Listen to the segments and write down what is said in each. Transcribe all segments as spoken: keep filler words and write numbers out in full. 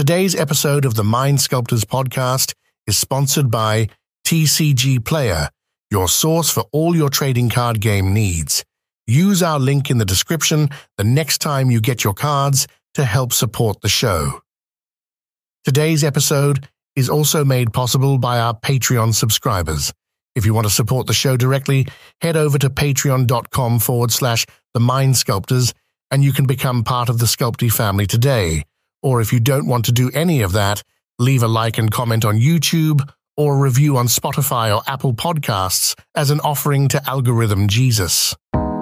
Today's episode of the Mind Sculptors podcast is sponsored by T C G Player, your source for all your trading card game needs. Use our link in the description the next time you get your cards to help support the show. Today's episode is also made possible by our Patreon subscribers. If you want to support the show directly, head over to patreon.com forward slash the Mind Sculptors and you can become part of the Sculpty family today. Or if you don't want to do any of that, leave a like and comment on YouTube or a review on Spotify or Apple Podcasts as an offering to Algorithm Jesus.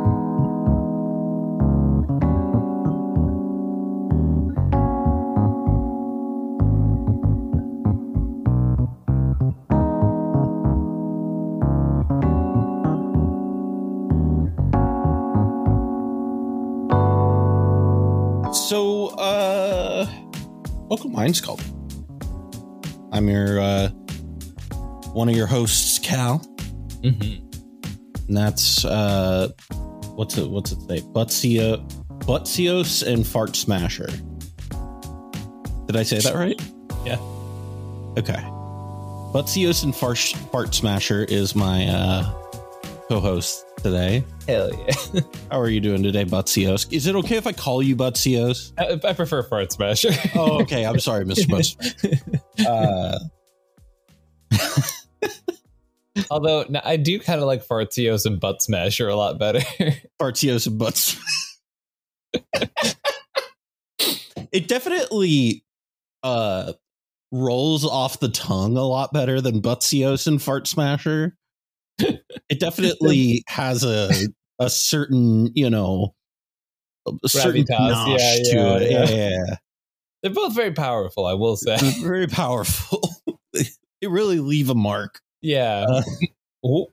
So, uh, welcome Mind Sculpt. I'm your, uh, one of your hosts, Cal. Mm-hmm. And that's, uh, what's it, what's it say? Butzio, Butzios and Fart Smasher. Did I say that right? Yeah. Okay. Butzios and Fart, Fart Smasher is my, uh, co-host today. Hell yeah. How are you doing today, Butzios? Is it okay if I call you Butzios? I, I prefer Fart Smasher. Oh, okay. I'm sorry, Mister Butz. Uh, Although no, I do kind of like Fartios and Butt Smasher a lot better. Fartios and Butts. It definitely uh, rolls off the tongue a lot better than Butzios and Fart Smasher. It definitely has a a certain, you know, a certain Gravitas, nosh yeah, to yeah, it. yeah. Yeah, yeah. They're both very powerful, I will say. Very powerful. They really leave a mark. Yeah. Uh, Ooh.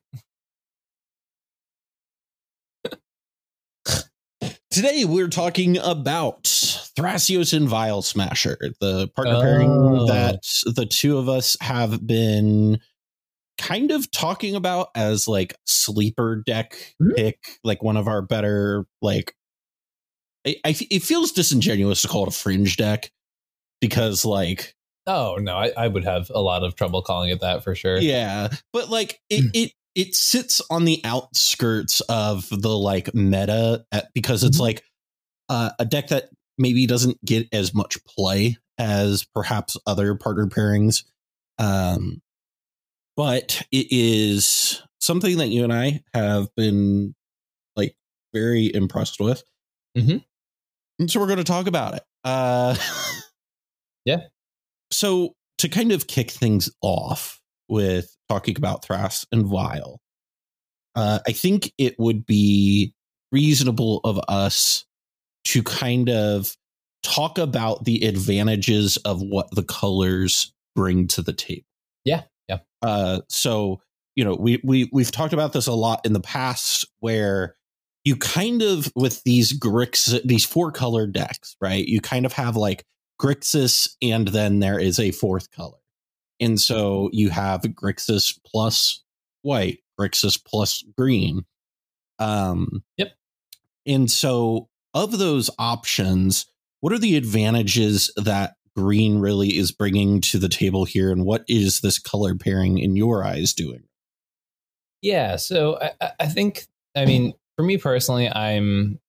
Today we're talking about Thrasios and Vile Smasher, the partner Oh. pairing that the two of us have been kind of talking about as like sleeper deck Mhm. pick, like one of our better, like I, I, it feels disingenuous to call it a fringe deck because like Oh, no, I, I would have a lot of trouble calling it that for sure. yeah, but like it Mm. it it sits on the outskirts of the like meta at, because it's Mhm. like uh, a deck that maybe doesn't get as much play as perhaps other partner pairings. Um, but it is something that you and I have been like very impressed with. Mhm. And so we're going to talk about it. Uh, Yeah. So to kind of kick things off with talking about Thras and Vile, uh, I think it would be reasonable of us to kind of talk about the advantages of what the colors bring to the table. Yeah, yeah. Uh, so, you know, we, we, we've talked about this a lot in the past where you kind of, with these Grix, these four color decks, right? You kind of have like Grixis, and then there is a fourth color. And so you have Grixis plus white, Grixis plus green. Um, Yep. And so of those options, what are the advantages that green really is bringing to the table here? And what is this color pairing in your eyes doing? Yeah, so I, I- I think, I mean, for me personally, I'm,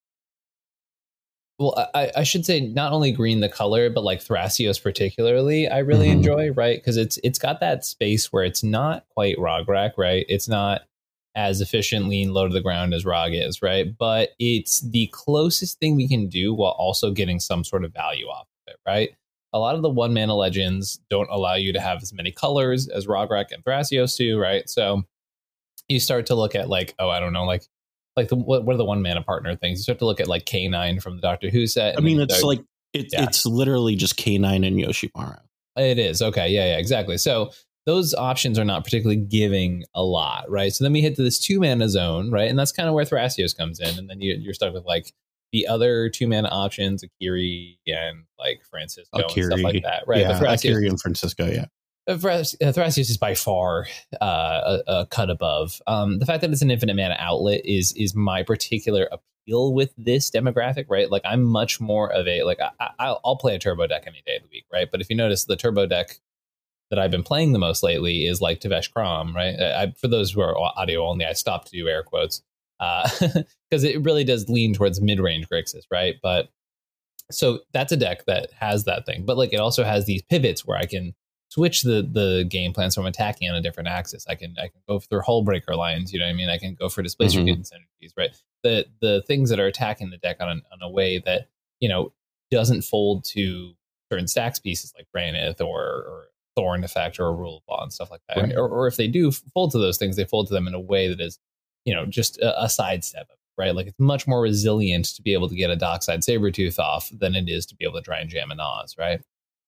well, I, I should say not only green the color, but like Thrasios particularly, I really Mhm. enjoy, right? Because it's it's got that space where it's not quite Rograk, right? It's not as efficient, lean, low to the ground as Rog is, right? But it's the closest thing we can do while also getting some sort of value off of it, right? A lot of the one mana legends don't allow you to have as many colors as Rograk and Thrasios do, right? So you start to look at like, oh, I don't know, like like the what, what are the one mana partner things? You start to look at like K nine from the Doctor Who set. I mean, then you it's start- like it, Yeah. it's literally just K nine and Yoshimaru. It is. Okay. Yeah, yeah, exactly. So those options are not particularly giving a lot, right? So then we hit to this two mana zone, right? And that's kind of where Thrasios comes in. And then you, you're stuck with like the other two mana options, Akiri and like Francisco and stuff Akiri. like that, right? Yeah, The Thrasios, Akiri and Francisco, yeah. uh, Thras- uh, Thrasios is by far uh, a, a cut above. Um, the fact that it's an infinite mana outlet is is my particular deal with this demographic, right? Like I'm much more of a, like I, I, I'll play a turbo deck any day of the week, right? But if you notice, the turbo deck that I've been playing the most lately is like Tevesh Crom, right? I, for those who are audio only, I stopped to do air quotes because uh, it really does lean towards mid-range Grixis, right? But so that's a deck that has that thing, but like it also has these pivots where I can switch the the game plan, so I'm attacking on a different axis. I can I can go for hull breaker lines, you know what I mean? I can go for displacer mm-hmm. synergies, right? The the things that are attacking the deck on a, on a way that, you know, doesn't fold to certain stacks pieces like Branith or, or Thorn effect or a Rule of Law and stuff like that. Right. Or, or if they do fold to those things, they fold to them in a way that is, you know, just a, a sidestep of it, right? Like it's much more resilient to be able to get a Dockside Sabretooth off than it is to be able to try and jam a Nas, right?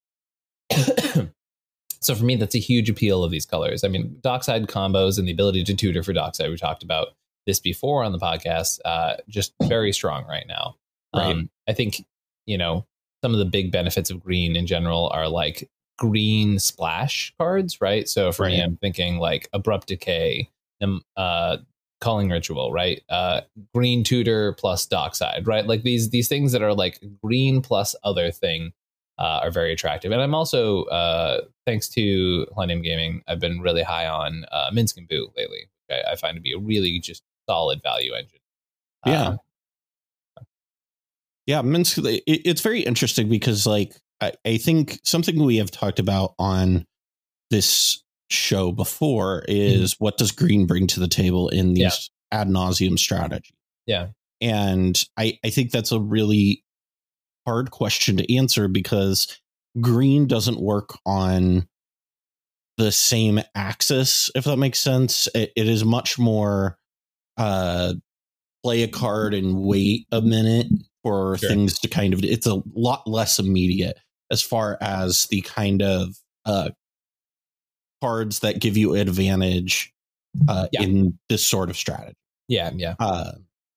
So for me, that's a huge appeal of these colors. I mean, Dockside combos and the ability to tutor for Dockside, we talked about this before on the podcast, uh, just very strong right now. Right. Um, I think, you know, some of the big benefits of green in general are like green splash cards, right? So for right. me, I'm thinking like Abrupt Decay, um, uh, Calling Ritual, right? Uh, green tutor plus Dockside, right? Like these these things that are like green plus other thing. Uh, are very attractive. And I'm also, uh, thanks to Millennium Gaming, I've been really high on uh, Minsc and Boo lately. I, I find to be a really just solid value engine. Yeah. Um, yeah, Minsc, it, it's very interesting because like, I, I think something we have talked about on this show before is mm-hmm. what does green bring to the table in these yeah. ad nauseum strategy? Yeah. And I, I think that's a really hard question to answer because green doesn't work on the same axis, if that makes sense. It, it is much more uh, play a card and wait a minute for sure. things to kind of, it's a lot less immediate as far as the kind of uh, cards that give you advantage uh, yeah. in this sort of strategy. Yeah, yeah. Uh,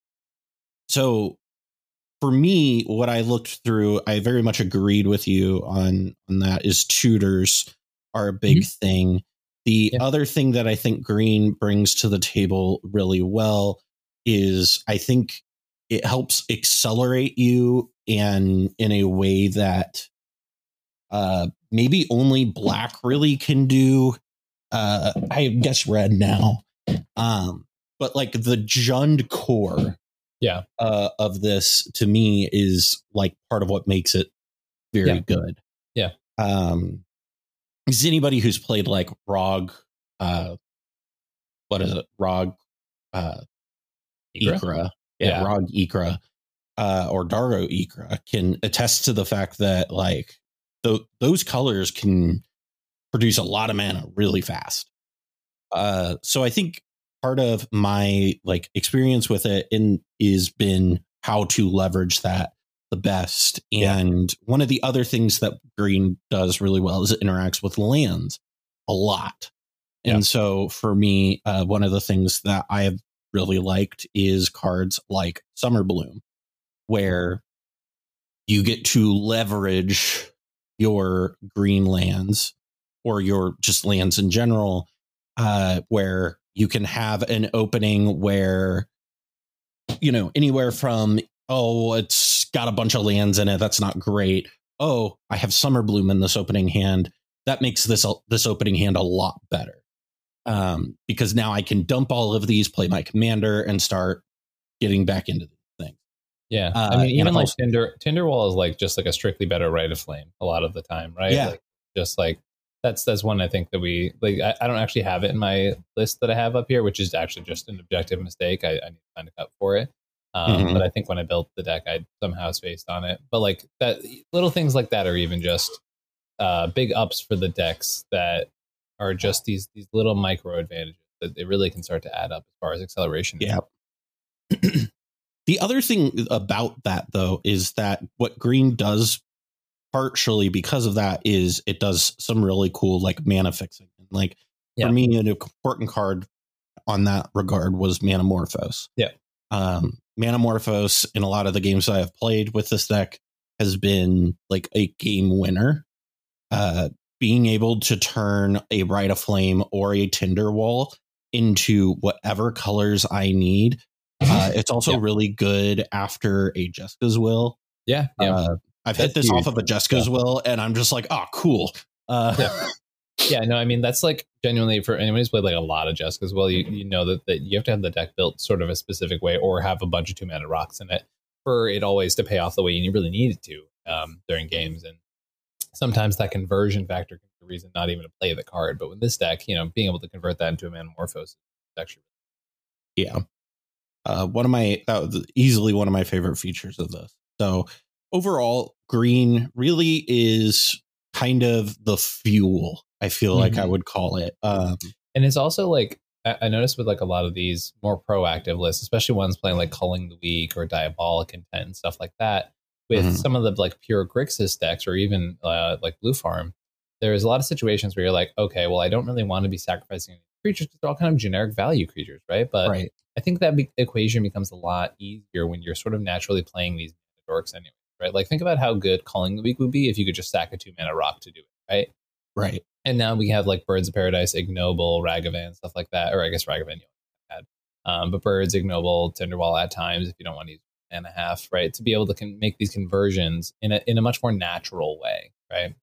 so for me, what I looked through, I very much agreed with you on, on that is tutors are a big mm-hmm. thing. The yeah. other thing that I think green brings to the table really well is I think it helps accelerate you and in a way that uh, maybe only black really can do. Uh, I guess red now. Um, but like the Jund core yeah uh of this to me is like part of what makes it very yeah. good. Yeah. Um is anybody who's played like Rog uh what is it? Rog uh Ikra? Ikra. Yeah, yeah. Rog Ikra uh or Dargo Ikra can attest to the fact that like th- those colors can produce a lot of mana really fast. Uh so I think part of my like experience with it in is been how to leverage that the best. And yeah. one of the other things that green does really well is it interacts with lands a lot. Yeah. And so for me, uh, one of the things that I have really liked is cards like Summer Bloom, where you get to leverage your green lands or your just lands in general, uh, where you can have an opening where, you know, anywhere from, oh, it's got a bunch of lands in it. That's not great. Oh, I have Summer Bloom in this opening hand. That makes this this opening hand a lot better. Um, because now I can dump all of these, play my commander, and start getting back into the thing. Yeah. Uh, I mean, even like Tinder, Tinderwall is like just like a strictly better Rite of Flame a lot of the time, right? Yeah. Like, just like, That's that's one I think that we like. I, I don't actually have it in my list that I have up here, which is actually just an objective mistake. I, I need to find a cut for it. Um, mm-hmm. But I think when I built the deck, I somehow spaced on it. But like that, little things like that are even just uh, big ups for the decks that are just these these little micro advantages that they really can start to add up as far as acceleration. Yeah. The other thing about that, though, is that what green does partially because of that is it does some really cool like mana fixing. Like yeah. for me, an important card on that regard was Manamorphose. Yeah. Um, Manamorphose in a lot of the games I have played with this deck has been like a game winner. Uh, being able to turn a Rite of Flame or a Tinderwall into whatever colors I need Uh, it's also Yeah. really good after a Jeska's Will. Yeah, yeah. Uh, I've That's hit this huge. off of a Jeska's Yeah. Will, and I'm just like, oh, cool. Uh, Yeah. Yeah, no, I mean, that's like genuinely for anyone who's played like a lot of Jeska's Will, you, you know that, that you have to have the deck built sort of a specific way or have a bunch of two mana rocks in it for it always to pay off the way you really need it to um, during games. And sometimes that conversion factor can be the reason not even to play the card. But with this deck, you know, being able to convert that into a Manamorphose is actually. yeah. Uh, one of my, that was easily one of my favorite features of this. So overall, green really is kind of the fuel, I feel like Mhm. I would call it. Um, And it's also like, I, I noticed with like a lot of these more proactive lists, especially ones playing like Culling the Weak or Diabolic Intent and stuff like that, with Mhm. some of the like pure Grixis decks or even uh, like Blue Farm, there's a lot of situations where you're like, okay, well, I don't really want to be sacrificing creatures because they're all kind of generic value creatures, right? But right. I think that be- equation becomes a lot easier when you're sort of naturally playing these dorks anyway, right? Like think about how good Culling the Weak would be if you could just sack a two mana rock to do it, right? Right. And now we have like Birds of Paradise, Ignoble, Ragavan, stuff like that. Or I guess Ragavan you had. Um, but Birds, Ignoble, Tinderwall at times if you don't want to use and a half, right? To be able to con- make these conversions in a in a much more natural way, right?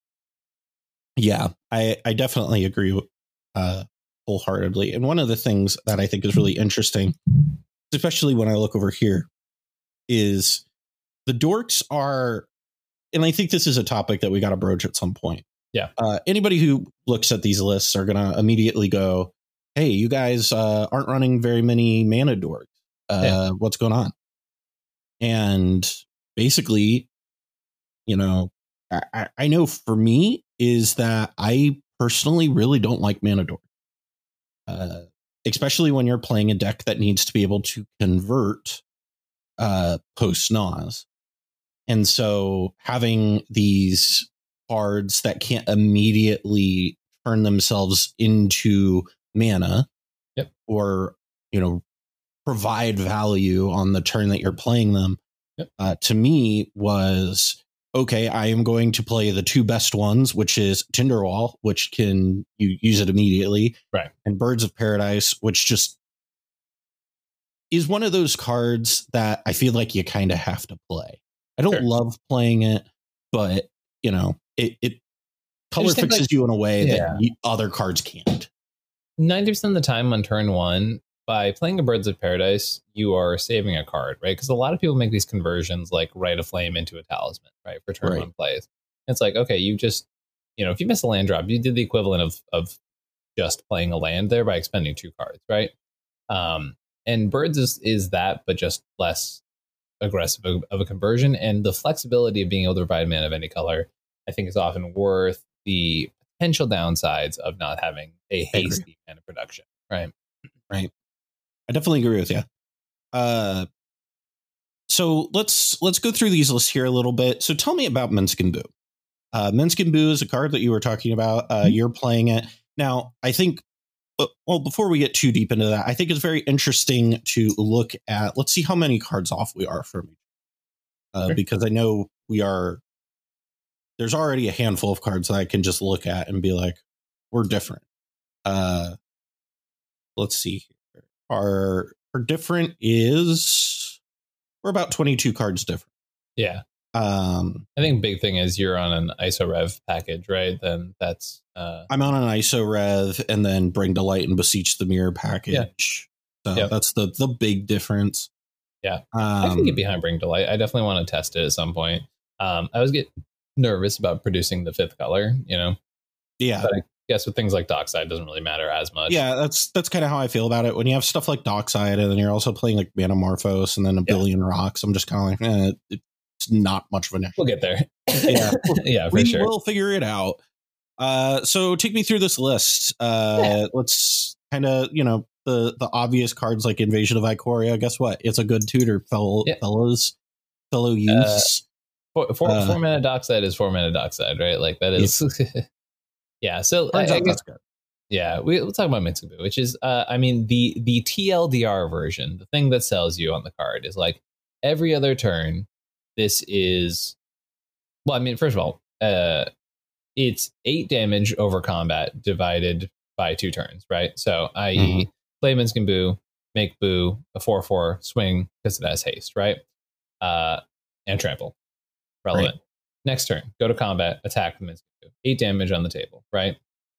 Yeah, I, I definitely agree uh, wholeheartedly. And one of the things that I think is really interesting, especially when I look over here, is the dorks are, and I think this is a topic that we got to broach at some point. Yeah. Uh, anybody who looks at these lists are going to immediately go, hey, you guys uh, aren't running very many mana dorks. Uh, Yeah. What's going on? And basically, you know, I, I know for me is that I personally really don't like mana dork. Uh, especially when you're playing a deck that needs to be able to convert uh, post N A S. And so having these cards that can't immediately turn themselves into mana Yep. or, you know, provide value on the turn that you're playing them, yep. uh, to me was, okay, I am going to play the two best ones, which is Tinderwall, which can you use it immediately, right? And Birds of Paradise, which just is one of those cards that I feel like you kind of have to play. I don't Sure. love playing it, but you know, it, it color think, fixes like, you in a way yeah. that you, other cards can't. ninety percent of the time on turn one, by playing a Birds of Paradise, you are saving a card, right? Because a lot of people make these conversions like Rite of Flame into a Talisman, right? For turn Right. one plays. It's like, okay, you just, you know, if you miss a land drop, you did the equivalent of of just playing a land there by expending two cards, right? Um, and Birds is, is that, but just less aggressive of, of a conversion. And the flexibility of being able to provide mana of any color, I think, is often worth the potential downsides of not having a hasty mana production, right? Right. I definitely agree with you. Uh, so let's let's go through these lists here a little bit. So tell me about Minsc Boo. Uh, Minsc Boo is a card that you were talking about. Uh, Mm-hmm. You're playing it now. I think. Well, before we get too deep into that, I think it's very interesting to look at. Let's see how many cards off we are from, uh, Sure. because I know we are. There's already a handful of cards that I can just look at and be like, we're different. Uh, let's see here. Our our different is we're about twenty-two cards different. Yeah. Um, I think big thing is you're on an I S O Rev package, right? Then that's uh, I'm on an I S O Rev and then Bring to Light and Beseech the Mirror package. So Yep. that's the the big difference. Yeah. Um, I can get behind Bring to Light. I definitely want to test it at some point. Um, I always get nervous about producing the fifth color, you know. yeah. But I guess with things like Dockside, it doesn't really matter as much. Yeah, that's that's kind of how I feel about it. When you have stuff like Dockside and then you're also playing like Manamorphose and then a Yeah. billion rocks, I'm just kind of like, eh, it's not much of an issue. We'll get there. Yeah. yeah, for we sure. will figure it out. Uh, so take me through this list. Uh, Yeah. Let's kind of, you know, the the obvious cards like Invasion of Ikoria. Guess what? It's a good tutor, fellow Yeah. fellows, fellow youths. Four, four, Uh, four mana Dockside is four mana Dockside, right? Like that is. Yeah. So I, Turns I out guess, that's good. yeah, we, we'll talk about Minsc Boo, which is, uh, I mean, the the T L D R version, the thing that sells you on the card is like every other turn. This is, well, I mean, first of all, uh, it's eight damage over combat divided by two turns, right? So, that is, Mhm. play Minsc Boo, make Boo a four four swing because it has haste, right? Uh, and trample. Relevant. Right. Next turn, go to combat, attack from instant Boo. Eight damage on the table, right?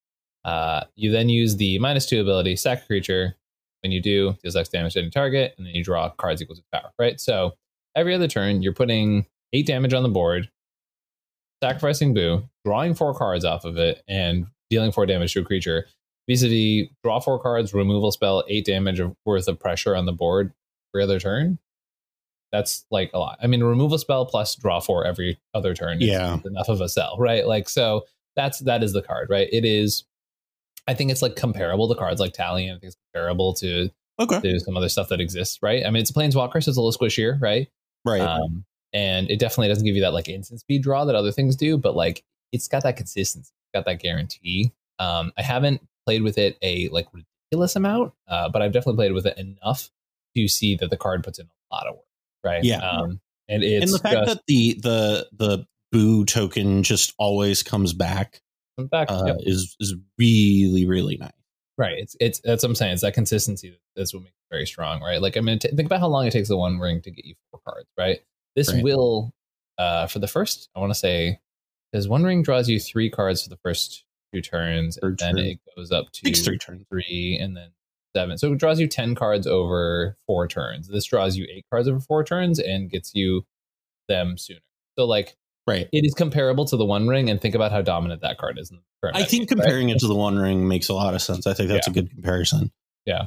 Uh, you then use the minus two ability, sack a creature. When you do, deals X damage to any target, and then you draw cards equal to power, right? So every other turn, you're putting eight damage on the board, sacrificing Boo, drawing four cards off of it, and dealing four damage to a creature. Vis-a-vis, draw four cards, removal spell, eight damage of, worth of pressure on the board every other turn. That's like a lot. I mean, a removal spell plus draw four every other turn is yeah. enough of a sell, right? Like, so that's that is the card, right? It is. I think it's like comparable to cards like Talion. I think it's comparable to, okay. to some other stuff that exists, right? I mean, it's a Planeswalker, so it's a little squishier, right? Right. Um, and it definitely doesn't give you that like instant speed draw that other things do, but like it's got that consistency, it's got that guarantee. Um, I haven't played with it a like ridiculous amount, uh, but I've definitely played with it enough to see that the card puts in a lot of work, right? Yeah. Um, and it's and the fact just, that the the the Boo token just always comes back. Back, uh, yep. is is really really nice, right? It's it's that's what I'm saying. It's that consistency that's what makes it very strong, right? Like I mean, t- think about how long it takes the One Ring to get you four cards, right? This right. will, uh, for the first, I want to say, because One Ring draws you three cards for the first two turns, Third and then turn. it goes up to Takes three turns, three, and then seven. So it draws you ten cards over four turns. This draws you eight cards over four turns and gets you them sooner. So like. Right. It is comparable to the One Ring, and think about how dominant that card is. In the current I think game, comparing right? it to the One Ring makes a lot of sense. I think that's yeah. a good comparison. Yeah.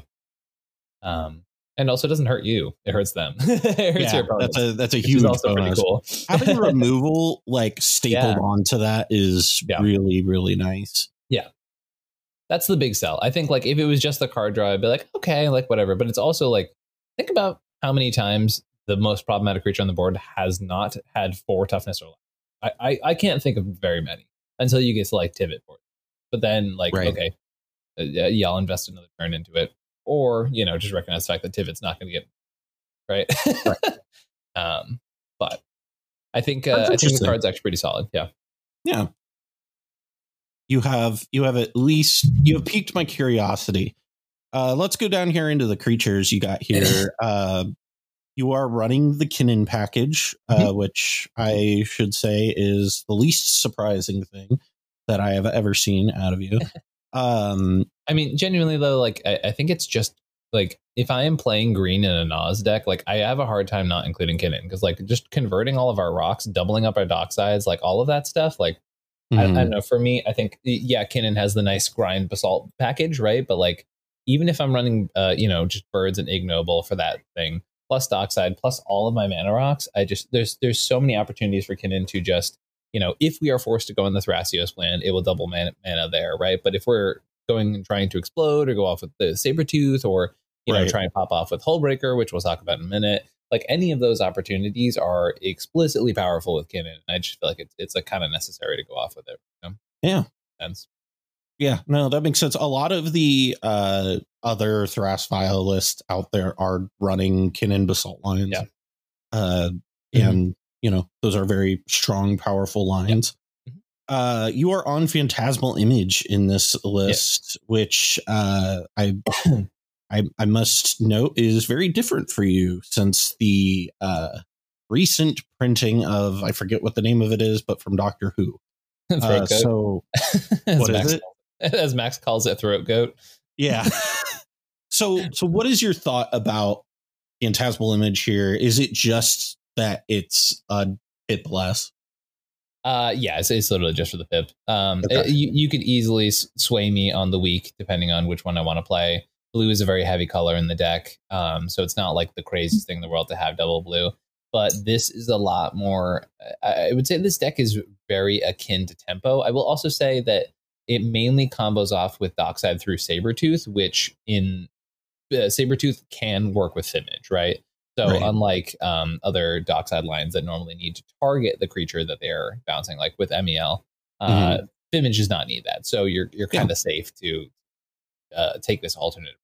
Um, and also doesn't hurt you; it hurts them. It hurts yeah, your opponents, that's a that's a huge also bonus. Pretty cool. Having removal like stapled yeah. onto that is yeah. really really nice. Yeah. That's the big sell. I think like if it was just the card draw, I'd be like, okay, like whatever. But it's also like, think about how many times the most problematic creature on the board has not had four toughness or less. I, I, I can't think of very many until you get to like Tivit for it. But then like, right. okay, uh, yeah, I'll invest another turn into it. Or, you know, just recognize the fact that Tivit's not going to get right. right. um, but I think uh, I think the card's actually pretty solid. Yeah. Yeah. You have you have at least you have piqued my curiosity. Uh, let's go down here into the creatures you got here. uh, you are running the Kinnan package, uh, mm-hmm. which I should say is the least surprising thing that I have ever seen out of you. Um, I mean, genuinely though, like I, I think it's just like if I am playing green in a Naz deck, like I have a hard time not including Kinnan because like just converting all of our rocks, doubling up our dock sides, like all of that stuff, like. Mm-hmm. I, I don't know. For me, I think, yeah, Kinnan has the nice grind basalt package, right? But like, even if I'm running, uh, you know, just birds and ignoble for that thing, plus dockside, plus all of my mana rocks, I just there's there's so many opportunities for Kinnan to just, you know, if we are forced to go in the Thrasios plan, it will double mana, mana there, right? But if we're going and trying to explode or go off with the Sabretooth or, you right. know, try and pop off with Hullbreaker, which we'll talk about in a minute. Like any of those opportunities are explicitly powerful with Kinnan. I just feel like it's it's like kind of necessary to go off with it. You know? Yeah. Sense. Yeah, no, that makes sense. A lot of the uh, other Thrasfile lists out there are running Kinnan Basalt lines. Yeah. Uh, mm-hmm. And, you know, those are very strong, powerful lines. Yeah. Mm-hmm. Uh, you are on Phantasmal Image in this list, yeah. which uh, I... I, I must note is very different for you since the uh, recent printing of, I forget what the name of it is, but from Doctor Who. Uh, so what Max, is it? As Max calls it, throat goat. Yeah. so so what is your thought about Phantasmal Image here? Is it just that it's a pip less? Uh, yeah, it's, it's literally just for the pip. Um, okay. it, you, you could easily sway me on the week depending on which one I want to play. Blue is a very heavy color in the deck, um, so it's not like the craziest thing in the world to have double blue. But this is a lot more. I would say this deck is very akin to Tempo. I will also say that it mainly combos off with Dockside through Sabretooth, which in uh, Sabretooth can work with Image, right? So right. unlike um, other Dockside lines that normally need to target the creature that they're bouncing, like with M E L, uh, mm-hmm. Image does not need that. So you're you're kind of yeah. safe to. Uh, take this alternative.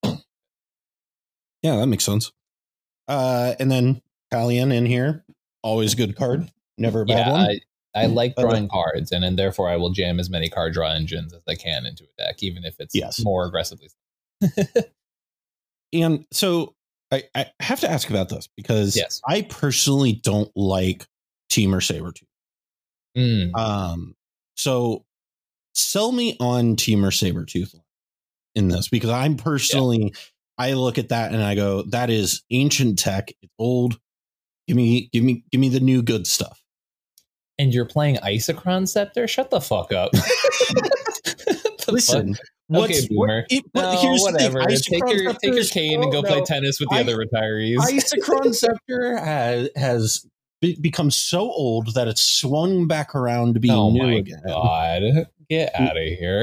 Yeah, that makes sense. Uh, and then Talion in here, always a good card, never a bad yeah, one. I, I like drawing uh, cards, and then therefore I will jam as many card draw engines as I can into a deck, even if it's yes. more aggressively. and so I, I have to ask about this because Yes. I personally don't like Temur Sabertooth. Mm. Um, so sell me on Temur Sabertooth in this, because I'm personally, yeah. I look at that and I go, that is ancient tech. It's old. Give me, give me, give me the new good stuff. And you're playing Isochron Scepter? Shut the fuck up. the Listen, fuck? What's, okay, boomer. What, it, no, here's whatever. The take your take your cane and go no, play tennis with the I, other retirees. Isochron Scepter has, has be, become so old that it's swung back around to being oh new my again. God, get out of here.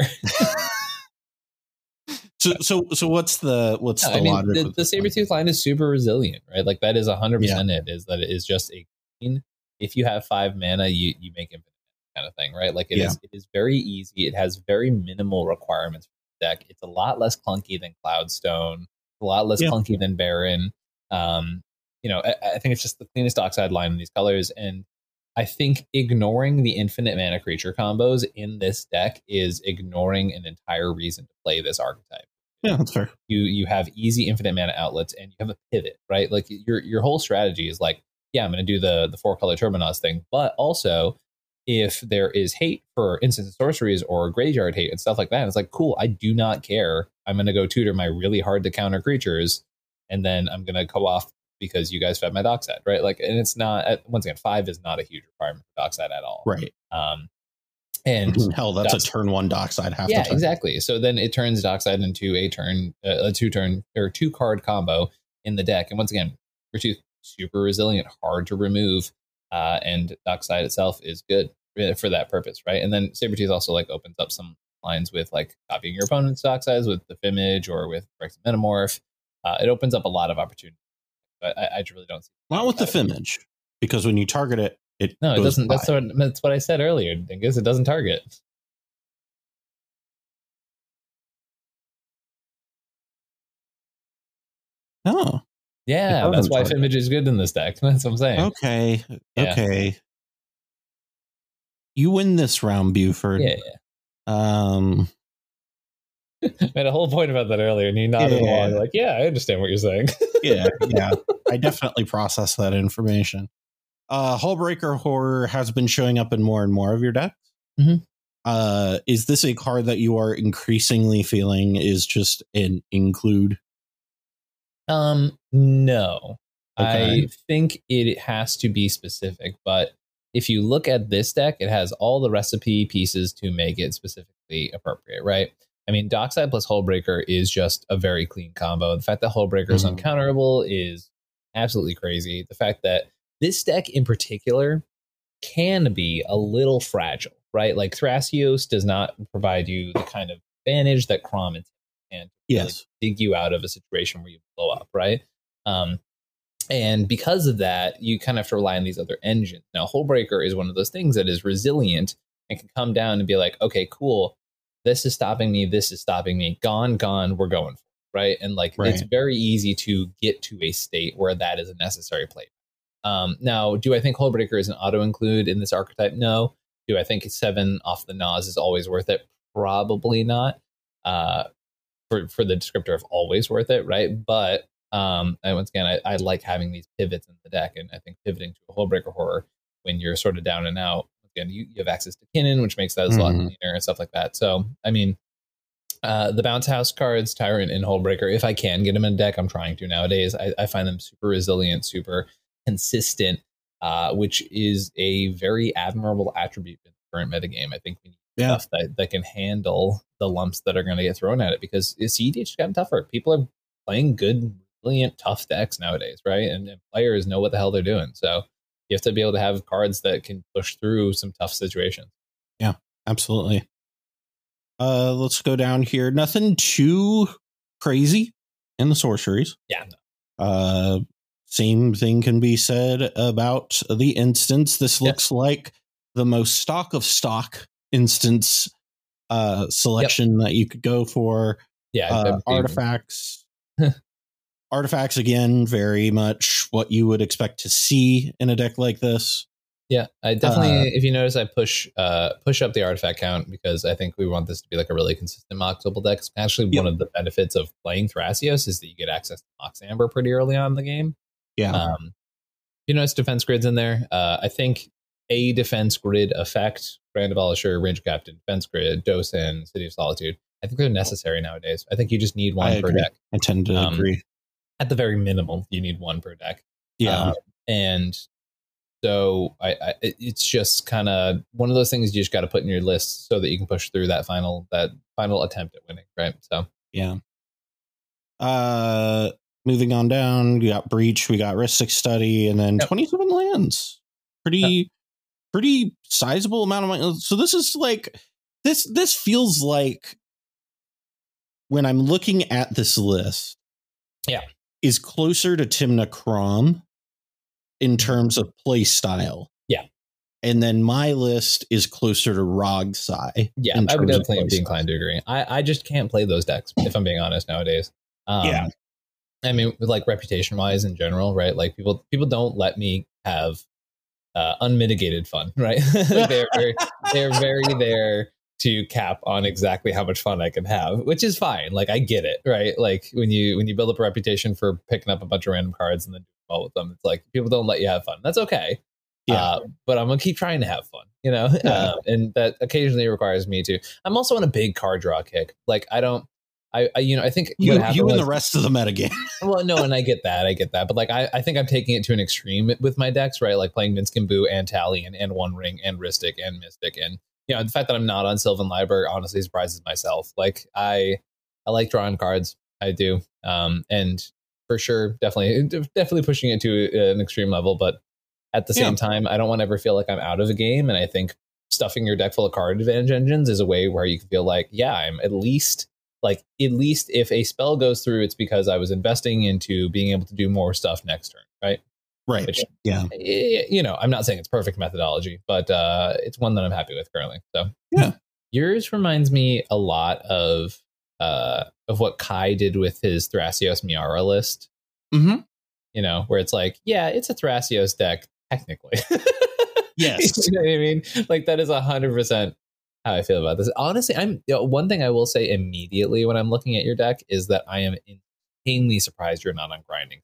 so so so what's the what's no, the I mean, logic? The, the Sabertooth line is super resilient, right? Like that is one hundred percent yeah. it. Is that it is just a queen. If you have five mana, you you make infinite kind of thing, right? Like it yeah. is it is very easy. It has very minimal requirements. Deck. It's a lot less clunky than Cloudstone, a lot less yep. clunky than Baron. Um, you know, I, I think it's just the cleanest Dockside line in these colors. And I think ignoring the infinite mana creature combos in this deck is ignoring an entire reason to play this archetype. Yeah, that's fair. You you have easy infinite mana outlets and you have a pivot, right? Like your your whole strategy is like, yeah, I'm going to do the the four color Turbinos thing, but also if there is hate for instants and sorceries or graveyard hate and stuff like that, it's like, cool, I do not care. I'm going to go tutor my really hard to counter creatures, and then I'm going to go off because you guys fed my Dockside, right? Like, and it's not, once again, five is not a huge requirement for Dockside at all. Right. Um, and hell, that's Dockside, a turn one Dockside half yeah, the time. Exactly. So then it turns Dockside into a turn, uh, a two turn or two card combo in the deck. And once again, Sabertooth, super resilient, hard to remove. Uh, and Dockside itself is good for that purpose, right? And then Sabertooth also like opens up some lines with like copying your opponent's Dockside with the Image or with Phyrexian Metamorph. Uh, it opens up a lot of opportunities. But I, I just really don't see not with the Image, because when you target it, it no, it doesn't. By. That's what that's what I said earlier. I guess it doesn't target. Oh. Yeah, that's why Image is good in this deck. That's what I'm saying. Okay. Yeah. Okay. You win this round, Buford. Yeah. Um, made a whole point about that earlier, and you nodded yeah. along, like, "Yeah, I understand what you're saying." yeah, yeah. I definitely processed that information. Uh, Hullbreaker Horror has been showing up in more and more of your decks. Mm-hmm. Uh, is this a card that you are increasingly feeling is just an include? Um, no. Okay. I think it has to be specific, but if you look at this deck, it has all the recipe pieces to make it specifically appropriate, right? I mean, Dockside plus Hullbreaker is just a very clean combo. The fact that Hullbreaker is mm-hmm. uncounterable is absolutely crazy. The fact that this deck in particular can be a little fragile, right? Like Thrasios does not provide you the kind of advantage that Crom can yes. really dig you out of a situation where you blow up, right? Um, and because of that, you kind of have to rely on these other engines. Now, Hullbreaker is one of those things that is resilient and can come down and be like, okay, cool. This is stopping me. This is stopping me. Gone, gone. We're going for it, right? And like, right. it's very easy to get to a state where that is a necessary play. Um, now, do I think Hullbreaker is an auto include in this archetype? No. Do I think seven off the nose is always worth it? Probably not. Uh, for for the descriptor of always worth it, right? But um, and once again, I, I like having these pivots in the deck, and I think pivoting to a Hullbreaker Horror when you're sort of down and out. Again, you, you have access to Kinnan, which makes that mm-hmm. a lot cleaner and stuff like that. So, I mean, uh, the Bounce House cards, Tyrant and Hullbreaker, if I can get them in a deck, I'm trying to nowadays. I, I find them super resilient, super consistent, uh, which is a very admirable attribute in the current metagame. I think we need yeah. stuff that, that can handle the lumps that are going to get thrown at it, because C E D H has gotten tougher. People are playing good, brilliant, tough decks nowadays, right? And, and players know what the hell they're doing. So you have to be able to have cards that can push through some tough situations. Yeah, absolutely. Uh, let's go down here. Nothing too crazy in the sorceries. Yeah. No. Uh, same thing can be said about the instance. This looks yep. like the most stock of stock instance uh, selection yep. that you could go for. Yeah. Uh, artifacts. Artifacts, again, very much what you would expect to see in a deck like this. Yeah, I definitely. Uh, if you notice, I push uh, push up the artifact count because I think we want this to be like a really consistent Mox Opal deck. Actually, Yep. one of the benefits of playing Thrasios is that you get access to Mox Amber pretty early on in the game. yeah. Um, you notice defense grids in there. Uh, I think a defense grid effect, Brand of Alisher, Ranger Captain, defense grid, Dosan, City of Solitude. I think they're necessary nowadays. I think you just need one I per agree. deck. I tend to Um, agree. At the very minimum, you need one per deck. Yeah. Um, and so I, I it's just kind of one of those things you just got to put in your list so that you can push through that final that final attempt at winning, right? So yeah. Uh, moving on down, we got Breach, we got Ristic Study, and then Yep. twenty-seven lands. Pretty, Yep. pretty sizable amount of money. So this is like this. This feels like when I'm looking at this list, Yeah. is closer to Timna Crom in terms of play style. Yeah. And then my list is closer to Rogsai. yeah, in I would terms of definitely play be style. inclined to agree. I, I just can't play those decks if I'm being honest nowadays. Um, Yeah. I mean, with like reputation wise in general, right? Like people people don't let me have uh, unmitigated fun, right? Like they're very, they're very there to cap on exactly how much fun I can have, which is fine. Like I get it, right? Like when you when you build up a reputation for picking up a bunch of random cards and then doing well with them, it's like people don't let you have fun. That's okay. Yeah. Uh, but I'm gonna keep trying to have fun, you know, Yeah. uh, and that occasionally requires me to. I'm also on a big card draw kick. Like I don't, I, I you know, I think You, what happened you and was- the rest of the metagame. well, no, and I get that, I get that, but like I, I think I'm taking it to an extreme with my decks, right? Like playing Minskin Boo and Talion and One Ring and Ristic and Mystic, and you know the fact that I'm not on Sylvan Library honestly surprises myself. Like I, I like drawing cards, I do, um, and for sure, definitely, definitely pushing it to an extreme level, but at the same Yeah. time, I don't want to ever feel like I'm out of the game, and I think stuffing your deck full of card advantage engines is a way where you can feel like, yeah, I'm at least. Like, at least if a spell goes through, it's because I was investing into being able to do more stuff next turn, right? Right. Which, Yeah. you know, I'm not saying it's perfect methodology, but uh, it's one that I'm happy with currently. So, Yeah. Yours reminds me a lot of uh, of what Kai did with his Thrasios Miara list, Mm-hmm. you know, where it's like, yeah, it's a Thrasios deck, technically. Yes. You know what I mean? Like, that is one hundred percent how I feel about this. Honestly, I'm you know, one thing I will say immediately when I'm looking at your deck is that I am insanely surprised you're not on grinding.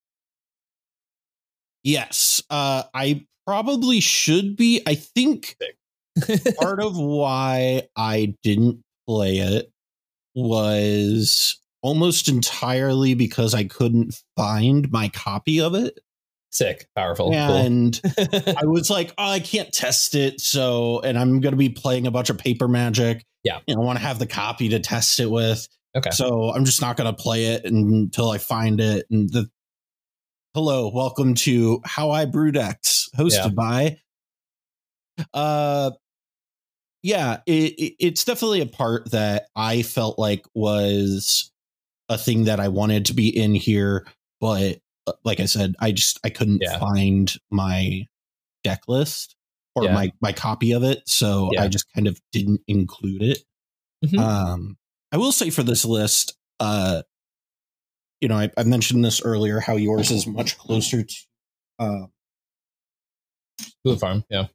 Yes. Uh, I probably should be. I think part of why I didn't play it was almost entirely because I couldn't find my copy of it. Sick, powerful, and cool. I was like, oh, I can't test it. So, and I'm going to be playing a bunch of paper magic. Yeah. And I want to have the copy to test it with. Okay. So I'm just not going to play it until I find it. And the hello, welcome to How I Brew Decks, hosted Yeah. by. Uh, yeah, it, it, it's definitely a part that I felt like was a thing that I wanted to be in here, but uh, like I said, I just I couldn't Yeah. find my deck list or Yeah. my my copy of it, so Yeah. I just kind of didn't include it. Mhm. Um, I will say for this list, uh, you know, I, I mentioned this earlier how yours is much closer to. Uh, Blue Farm, yeah.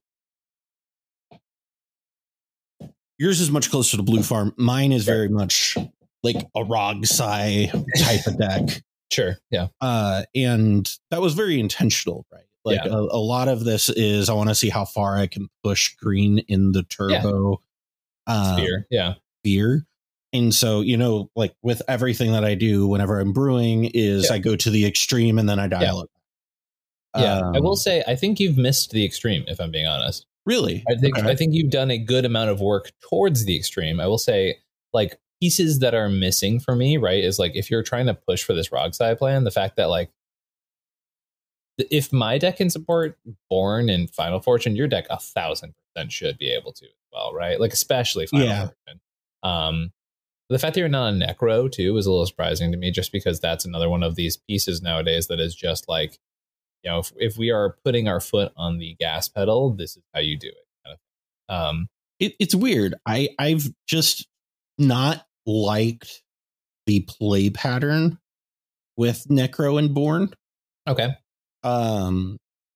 yours is much closer to Blue Farm. Mine is very much like a Rogsai type of deck. Sure, yeah. Uh, and that was very intentional, right? Like Yeah. a, a lot of this is I want to see how far I can push green in the turbo uh, Sphere, yeah. beer. And so, you know, like with everything that I do whenever I'm brewing is Yeah. I go to the extreme and then I dial it. Yeah, I will Um, say I think you've missed the extreme, if I'm being honest. Really? I think Okay. I think you've done a good amount of work towards the extreme. I will say, like, pieces that are missing for me, right, is like if you're trying to push for this Rogsai plan, the fact that like th- if my deck can support Born and Final Fortune, your deck a thousand percent should be able to as well, right? Like especially Final Yeah. Fortune. Um the fact that you're not a Necro too is a little surprising to me, just because that's another one of these pieces nowadays that is just like, you know, if, if we are putting our foot on the gas pedal, this is how you do it. Kind of. Um, it, it's weird. I, I've just not liked the play pattern with Necro and Born. okay. Um,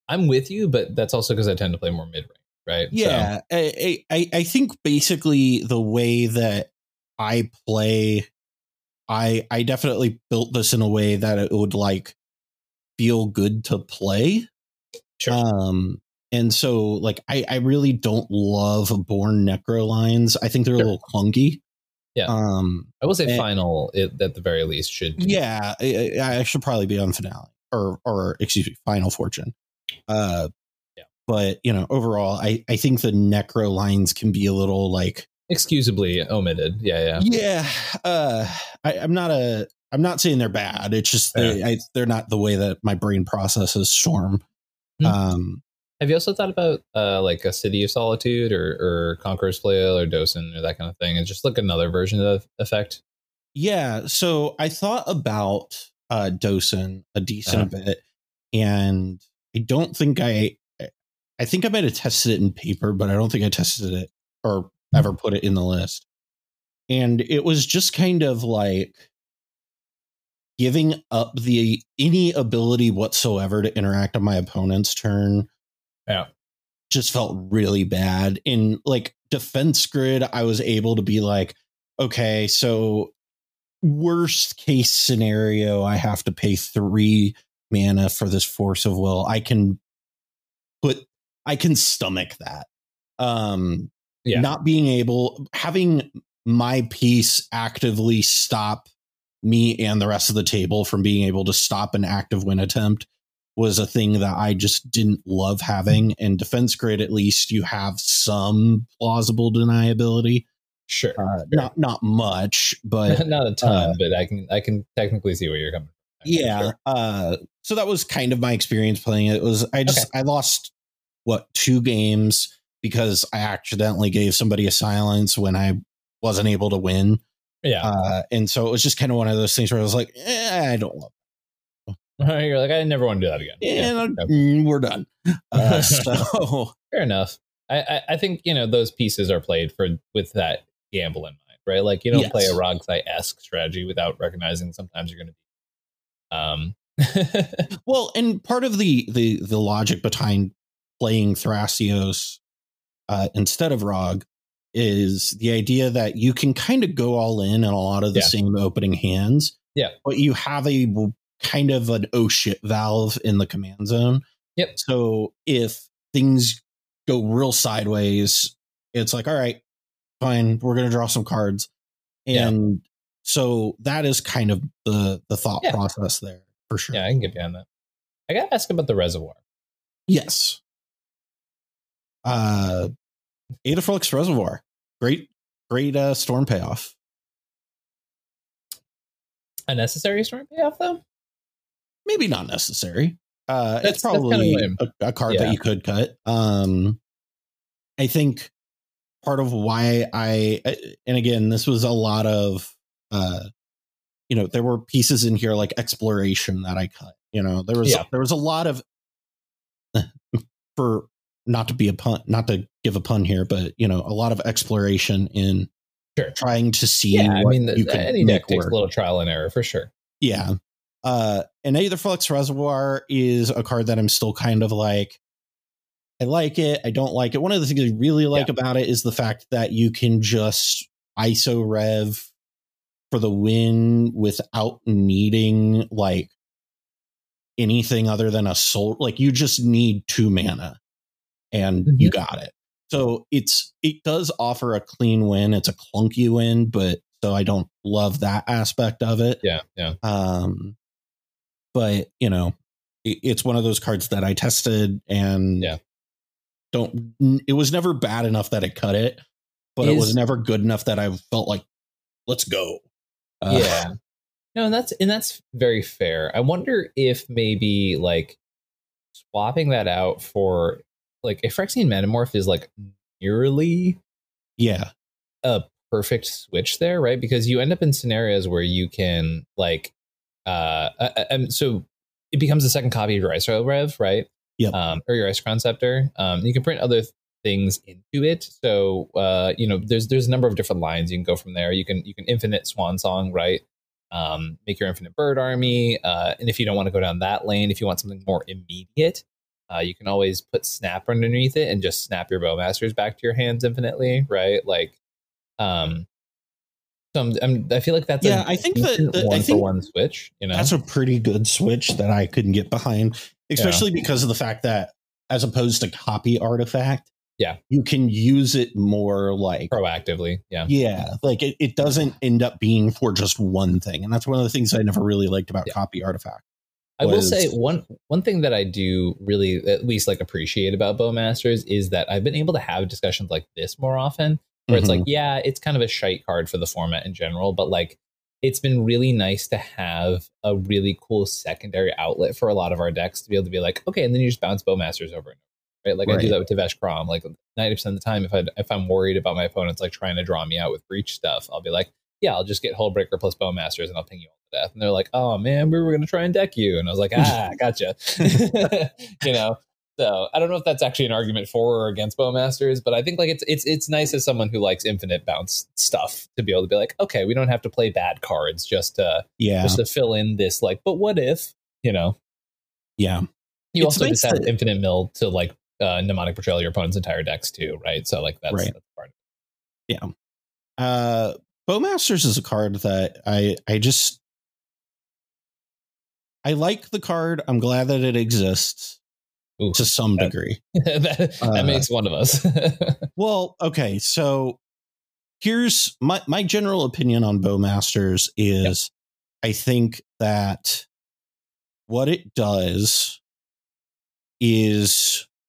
I'm with you, but that's also because I tend to play more mid range, right? Yeah, So, I, I I think basically the way that I play, I I definitely built this in a way that it would like feel good to play. sure. Um, and so like I I really don't love Born Necro lines. I think they're Sure. a little clunky. Yeah. Um, I will say and- final it, at the very least should. Be. yeah, I, I should probably be on finale or or excuse me, Final Fortune. Uh, Yeah. But you know, overall, I I think the Necro lines can be a little like Excusably omitted. Yeah, yeah. yeah. Uh, I, I'm not a I'm not saying they're bad. It's just they, I, they're not the way that my brain processes Storm. Hmm. Um, Have you also thought about uh, like a City of Solitude or, or Conqueror's Flail or Dosen or that kind of thing, and just like another version of the effect? yeah. So I thought about uh, Dosen a decent Uh-huh. bit, and I don't think I. I think I might have tested it in paper, but I don't think I tested it or ever put it in the list. And it was just kind of like giving up the any ability whatsoever to interact on my opponent's turn. Yeah. Just felt really bad. In like defense grid, I was able to be like, okay, so worst case scenario, I have to pay three mana for this Force of Will. I can put I can stomach that. Um Yeah. Not being able having my piece actively stop me and the rest of the table from being able to stop an active win attempt was a thing that I just didn't love having. And defense grid, at least you have some plausible deniability. Sure. Uh, not not much, but Not a ton, uh, but I can I can technically see where you're coming from. yeah. Sure. Uh, so that was kind of my experience playing it. It was I just I lost what two games because I accidentally gave somebody a silence when I wasn't able to win. Yeah. Uh, and so it was just kind of one of those things where I was like, eh, I don't love You're like, I never want to do that again. it. Yeah. And Okay. mm, we're done. Uh, so Fair enough. I, I, I think, you know, those pieces are played for with that gamble in mind, right? Like you don't Yes. play a Rogsai-esque strategy without recognizing sometimes you're going to be. Um, well, and part of the the the logic behind playing Thrasios uh, instead of Rog is the idea that you can kind of go all in on a lot of the Yeah. same opening hands. Yeah. But you have a kind of an oh shit valve in the command zone. Yep. So if things go real sideways, it's like, all right, fine, we're going to draw some cards. And so that is kind of the, the thought Yeah. process there for sure. yeah, I can get behind that. I got to ask about the reservoir. Yes. Uh, Aetherflux Reservoir. Great, great uh, storm payoff. A necessary storm payoff, though? Maybe not necessary. Uh, That's- it's that's kinda probably lame. a, a card Yeah. that you could cut. Um, I think part of why I, and again, this was a lot of, uh, you know, there were pieces in here like exploration that I cut. You know, there was Yeah. there was a lot of, for not to be a pun, not to give a pun here, but you know, a lot of exploration in Sure. trying to see. Yeah, I what mean, you the, could any make deck takes work. a little trial and error for sure. Yeah. Uh, and Aetherflux Reservoir is a card that I'm still kind of like, I like it. I don't like it. One of the things I really like Yeah. about it is the fact that you can just I S O rev for the win without needing like anything other than a soul. Like you just need two mana and Mhm. you got it. So it's, it does offer a clean win. It's a clunky win, but so I don't love that aspect of it. Yeah, yeah. Um, but you know, it, it's one of those cards that I tested and Yeah. don't, it was never bad enough that it cut it, but it Is- was never good enough that I felt like, let's go. Uh, Yeah. No, and that's and that's very fair. I wonder if maybe like swapping that out for like a Phyrexian Metamorph is like nearly Yeah. a perfect switch there, right? Because you end up in scenarios where you can like uh and so it becomes a second copy of your Ice Rev, right? Yep. Um, or your Ice Conceptor. Um, you can print other th- things into it. So uh, you know, there's there's a number of different lines you can go from there. You can you can infinite Swan Song, right? Um, make your infinite bird army. Uh, and if you don't want to go down that lane, if you want something more immediate, Uh, you can always put snap underneath it and just snap your bowmasters back to your hands infinitely, right? Like, um, so I'm, I'm, I feel like that's yeah. a I think that the, one I think for one switch. You know, that's a pretty good switch that I couldn't get behind, especially yeah. because of the fact that as opposed to copy artifact, yeah, you can use it more like proactively. Yeah, yeah, like it, it doesn't end up being for just one thing, and that's one of the things I never really liked about yeah. copy artifact. I will say one one thing that I do really at least like appreciate about Bowmasters is that I've been able to have discussions like this more often, where mm-hmm. it's like, yeah, it's kind of a shite card for the format in general, but like it's been really nice to have a really cool secondary outlet for a lot of our decks to be able to be like, okay, and then you just bounce Bowmasters over and over, right? Like right. I do that with Devesh Krom. Like ninety percent of the time, if I if I'm worried about my opponents like trying to draw me out with breach stuff, I'll be like, yeah, I'll just get Hullbreaker plus Bowmasters and I'll ping you all to death. And they're like, oh man, we were going to try and deck you. And I was like, ah, gotcha. You know, so I don't know if that's actually an argument for or against Bowmasters, but I think like it's it's it's nice as someone who likes infinite bounce stuff to be able to be like, okay, we don't have to play bad cards just to yeah just to fill in this like, but what if, you know? Yeah. You it's also nice just have that, infinite mill to like uh, mnemonic portrayal your opponent's entire decks too, right? So like that's, right. that's part of it. Yeah. Uh Bowmasters is a card that I I just I like the card. I'm glad that it exists Ooh, to some that, degree. that that uh, makes one of us. Well, okay, so here's my my general opinion on Bowmasters is yep. I think that what it does is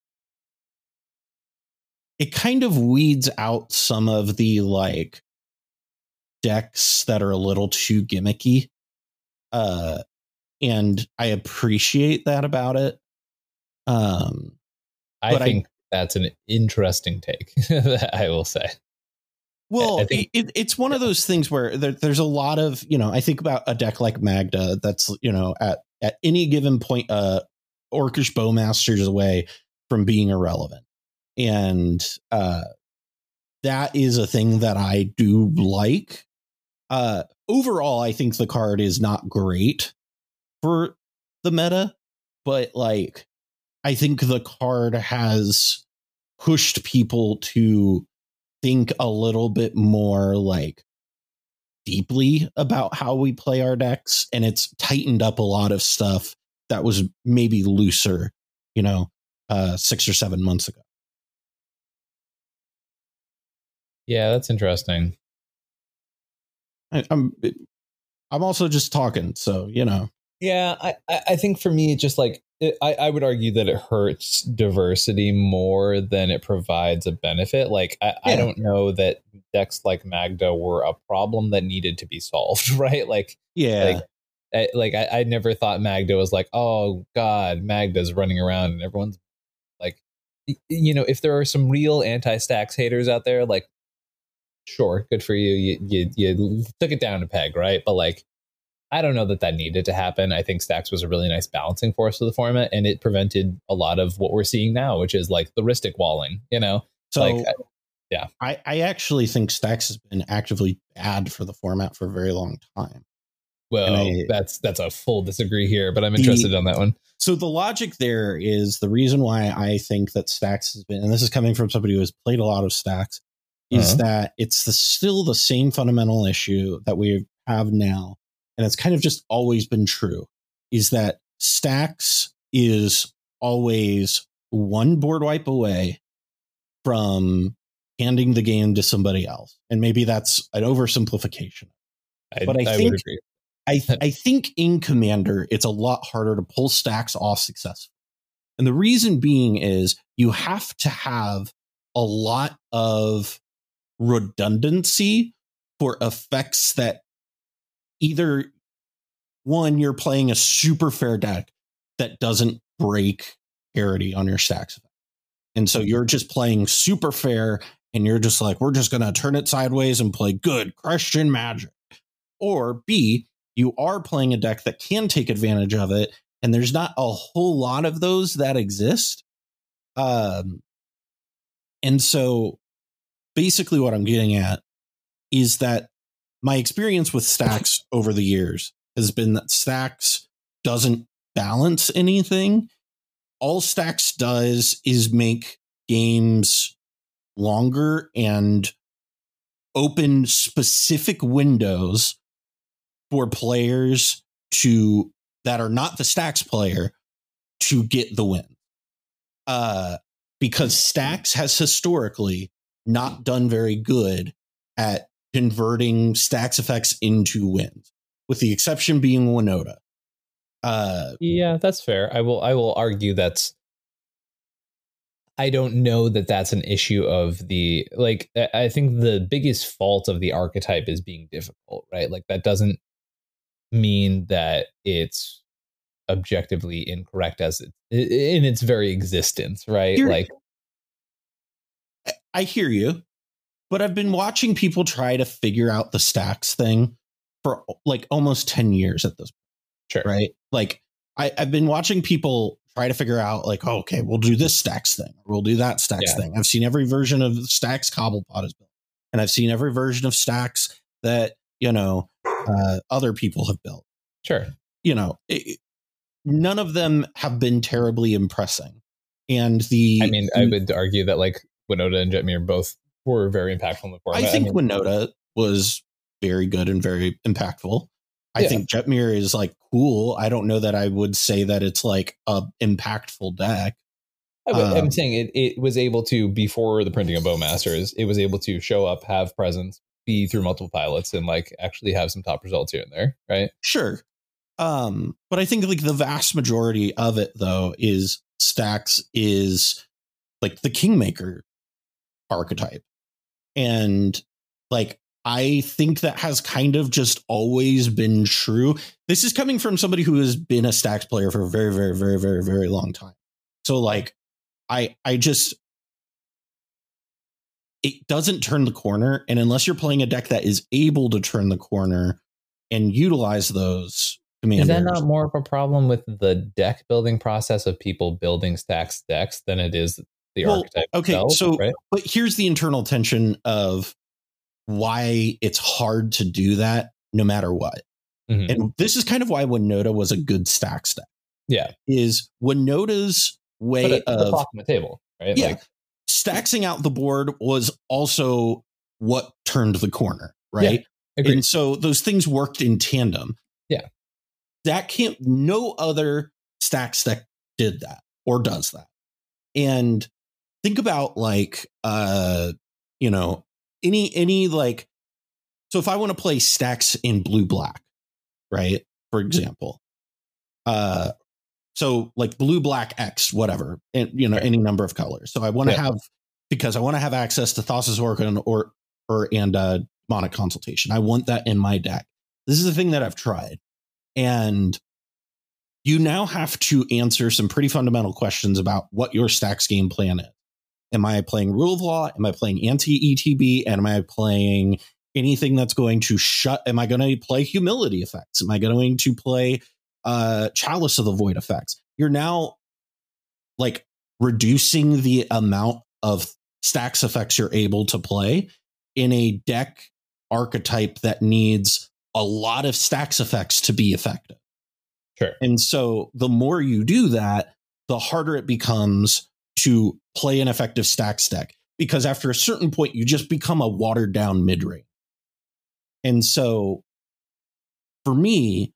it kind of weeds out some of the like decks that are a little too gimmicky. Uh, and I appreciate that about it. Um, I think I, that's an interesting take, I will say. Well, I think it, it's one yeah. of those things where there, there's a lot of, you know, I think about a deck like Magda that's, you know, at, at any given point, uh, Orcish Bowmasters away from being irrelevant. And uh, that is a thing that I do like. Uh, overall, I think the card is not great for the meta, but like, I think the card has pushed people to think a little bit more like deeply about how we play our decks. And it's tightened up a lot of stuff that was maybe looser, you know, uh, six or seven months ago. Yeah, that's interesting. I, I'm I'm also just talking, so you know. Yeah, I, I think for me, it just like it, I, I would argue that it hurts diversity more than it provides a benefit. Like I, yeah. I don't know that decks like Magda were a problem that needed to be solved, right? Like yeah, like I, like I, I never thought Magda was like, oh God, Magda's running around and everyone's like, you know, if there are some real anti-Stacks haters out there, like. Sure, good for you. You, you. you took it down a peg, right? But like, I don't know that that needed to happen. I think Stacks was a really nice balancing force for the format, and it prevented a lot of what we're seeing now, which is like the Rhystic walling. You know, so like, yeah. I, I actually think Stacks has been actively bad for the format for a very long time. Well, I, that's that's a full disagree here, but I'm interested the, on that one. So the logic there is the reason why I think that Stacks has been, and this is coming from somebody who has played a lot of Stacks. Is uh-huh. that it's the, still the same fundamental issue that we have now, and it's kind of just always been true, is that Stacks is always one board wipe away from handing the game to somebody else. And maybe that's an oversimplification. I, but I, I think would agree. I, I think in Commander, it's a lot harder to pull Stacks off successfully. And the reason being is you have to have a lot of redundancy for effects that either one, you're playing a super fair deck that doesn't break parity on your Stacks effect. And so you're just playing super fair and you're just like, we're just going to turn it sideways and play good Christian Magic. Or B, you are playing a deck that can take advantage of it. And there's not a whole lot of those that exist. Um, and so basically what I'm getting at is that my experience with Stacks over the years has been that Stacks doesn't balance anything. all Stacks does is make games longer and open specific windows for players to that are not the Stacks player to get the win. Uh, because Stacks has historically not done very good at converting Stacks effects into wins, with the exception being Winota. Uh, yeah, that's fair. I will. I will argue that's. I don't know that that's an issue of the like. I think the biggest fault of the archetype is being difficult, right? Like that doesn't mean that it's objectively incorrect as it in its very existence, right? Here, like, I hear you, but I've been watching people try to figure out the Stacks thing for like almost ten years at this point. Sure. Right. Like I, I've been watching people try to figure out like, oh, okay, we'll do this Stacks thing. Or we'll do that Stacks Yeah. thing. I've seen every version of Stacks Cobblepot is built. And I've seen every version of Stacks that, you know, uh, other people have built. Sure. You know, it, none of them have been terribly impressing. And the I mean, the, I would argue that like Winota and Jetmir both were very impactful in the format. I think I mean, Winota was very good and very impactful. I Yeah. think Jetmir is like cool. I don't know that I would say that it's like a impactful deck. I would- I'm Um, saying it, it was able to, before the printing of Bowmasters, it was able to show up, have presence, be through multiple pilots, and like actually have some top results here and there, right? Sure. Um, but I think like the vast majority of it though is Stacks is like the Kingmaker archetype. And like I think that has kind of just always been true. This is coming from somebody who has been a Stacks player for a very, very, very, very, very long time. So like I I just it doesn't turn the corner. And unless you're playing a deck that is able to turn the corner and utilize those commanders. Is that not more of a problem with the deck building process of people building Stacks decks than it is the Well, archetype okay, itself, so right? but here's the internal tension of why it's hard to do that no matter what. Mhm. And this is kind of why Winota was a good Stacks deck. Yeah. Is Winota's way But at the of top of the table, right? yeah, Like, stacksing out the board was also what turned the corner, right? agreed. And so those things worked in tandem. Yeah. That can't, no other Stacks deck did that or does that. And think about like, uh, you know, any, any like, so if I want to play Stacks in blue black, right? For example, uh, so like blue, black, X, whatever, and you know, any number of colors. So I want to Yeah. have, because I want to have access to Thassa's Organ or, or, and, uh, Demonic Consultation. I want that in my deck. This is the thing that I've tried. And you now have to answer some pretty fundamental questions about what your Stacks game plan is. Am I playing Rule of Law? Am I playing anti-E T B? And am I playing anything that's going to shut? Am I going to play Humility effects? Am I going to play uh, Chalice of the Void effects? You're now like reducing the amount of Stacks effects you're able to play in a deck archetype that needs a lot of Stacks effects to be effective. Sure. And so the more you do that, the harder it becomes to play an effective Stacks deck, because after a certain point, you just become a watered down mid range. And so for me,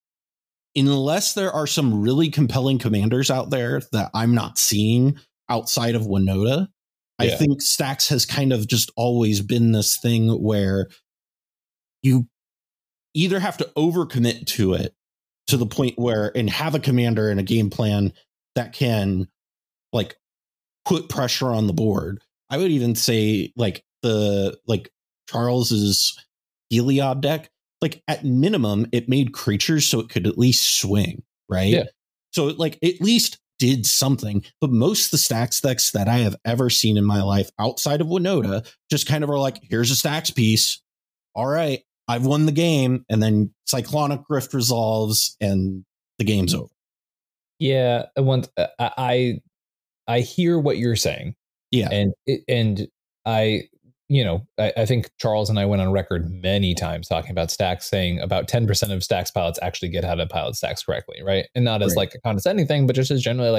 unless there are some really compelling commanders out there that I'm not seeing outside of Winota, I Yeah. think Stacks has kind of just always been this thing where you either have to overcommit to it to the point where, and have a commander and a game plan that can like put pressure on the board. I would even say like the, like Charles's Heliod deck, like at minimum, it made creatures so it could at least swing, right? Yeah. So it like at least did something. But most of the Stacks decks that I have ever seen in my life outside of Winota just kind of are like, here's a Stacks piece. All right, I've won the game. And then Cyclonic Rift resolves and the game's over. Yeah, I want I I I hear what you're saying. Yeah. And it, and I you know, I, I think Charles and I went on record many times talking about Stacks, saying about ten percent of Stacks pilots actually get how to pilot Stacks correctly, right? And not as Right. like a condescending thing, but just as generally like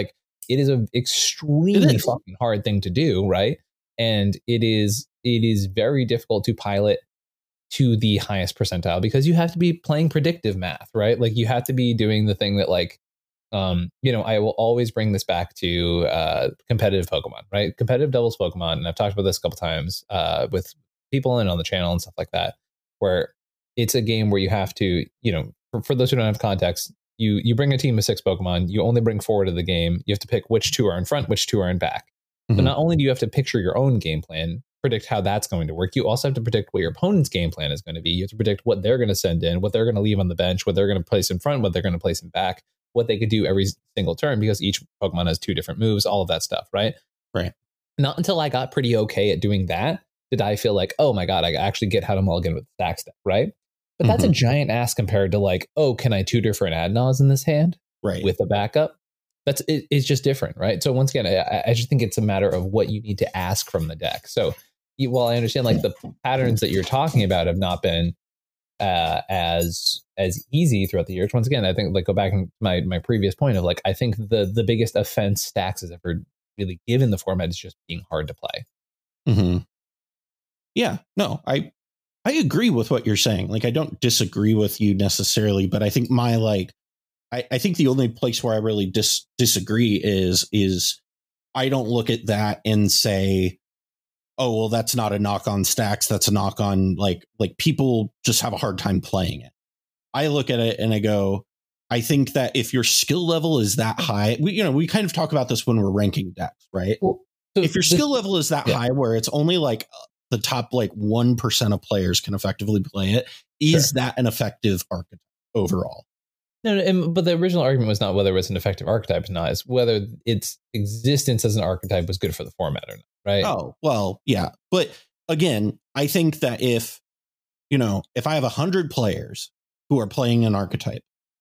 it is an extremely fucking hard thing to do, right? And it is it is very difficult to pilot to the highest percentile because you have to be playing predictive math, right? Like you have to be doing the thing that like, um, you know, I will always bring this back to uh, competitive Pokemon, right? Competitive doubles Pokemon. And I've talked about this a couple times uh, with people and on the channel and stuff like that, where it's a game where you have to, you know, for, for those who don't have context, you you bring a team of six Pokemon, you only bring four to the game. You have to pick which two are in front, which two are in back. Mm-hmm. So not only do you have to picture your own game plan, predict how that's going to work, you also have to predict what your opponent's game plan is going to be. You have to predict what they're going to send in, what they're going to leave on the bench, what they're going to place in front, what they're going to place in back, what they could do every single turn because each Pokemon has two different moves, all of that stuff, right? Right. Not until I got pretty okay at doing that did I feel like, oh my God, I actually get how to mulligan with the stack step, right? But that's mm-hmm. a giant ask compared to like, oh, can I tutor for an Adnaz in this hand? Right. With a backup? That's it, it's just different, right? So once again, I, I just think it's a matter of what you need to ask from the deck. So you, while I understand like the patterns that you're talking about have not been uh, as as easy throughout the years, once again, I think like go back to my my previous point of like, I think the the biggest offense Stacks has ever really given the format is just being hard to play. Mm-hmm. Yeah, no, I I agree with what you're saying. Like, I don't disagree with you necessarily, but I think my like. I, I think the only place where I really dis- disagree is is I don't look at that and say, oh, well, that's not a knock on Stacks. That's a knock on like like people just have a hard time playing it. I look at it and I go, I think that if your skill level is that high, we, you know, we kind of talk about this when we're ranking decks, right? Well, so if your this, skill level is that yeah. high where it's only like the top like one percent of players can effectively play it, is sure. that an effective archetype overall? No, no, but the original argument was not whether it was an effective archetype or not, it's whether its existence as an archetype was good for the format or not, right? Oh, well, yeah. But again, I think that if, you know, if I have one hundred players who are playing an archetype,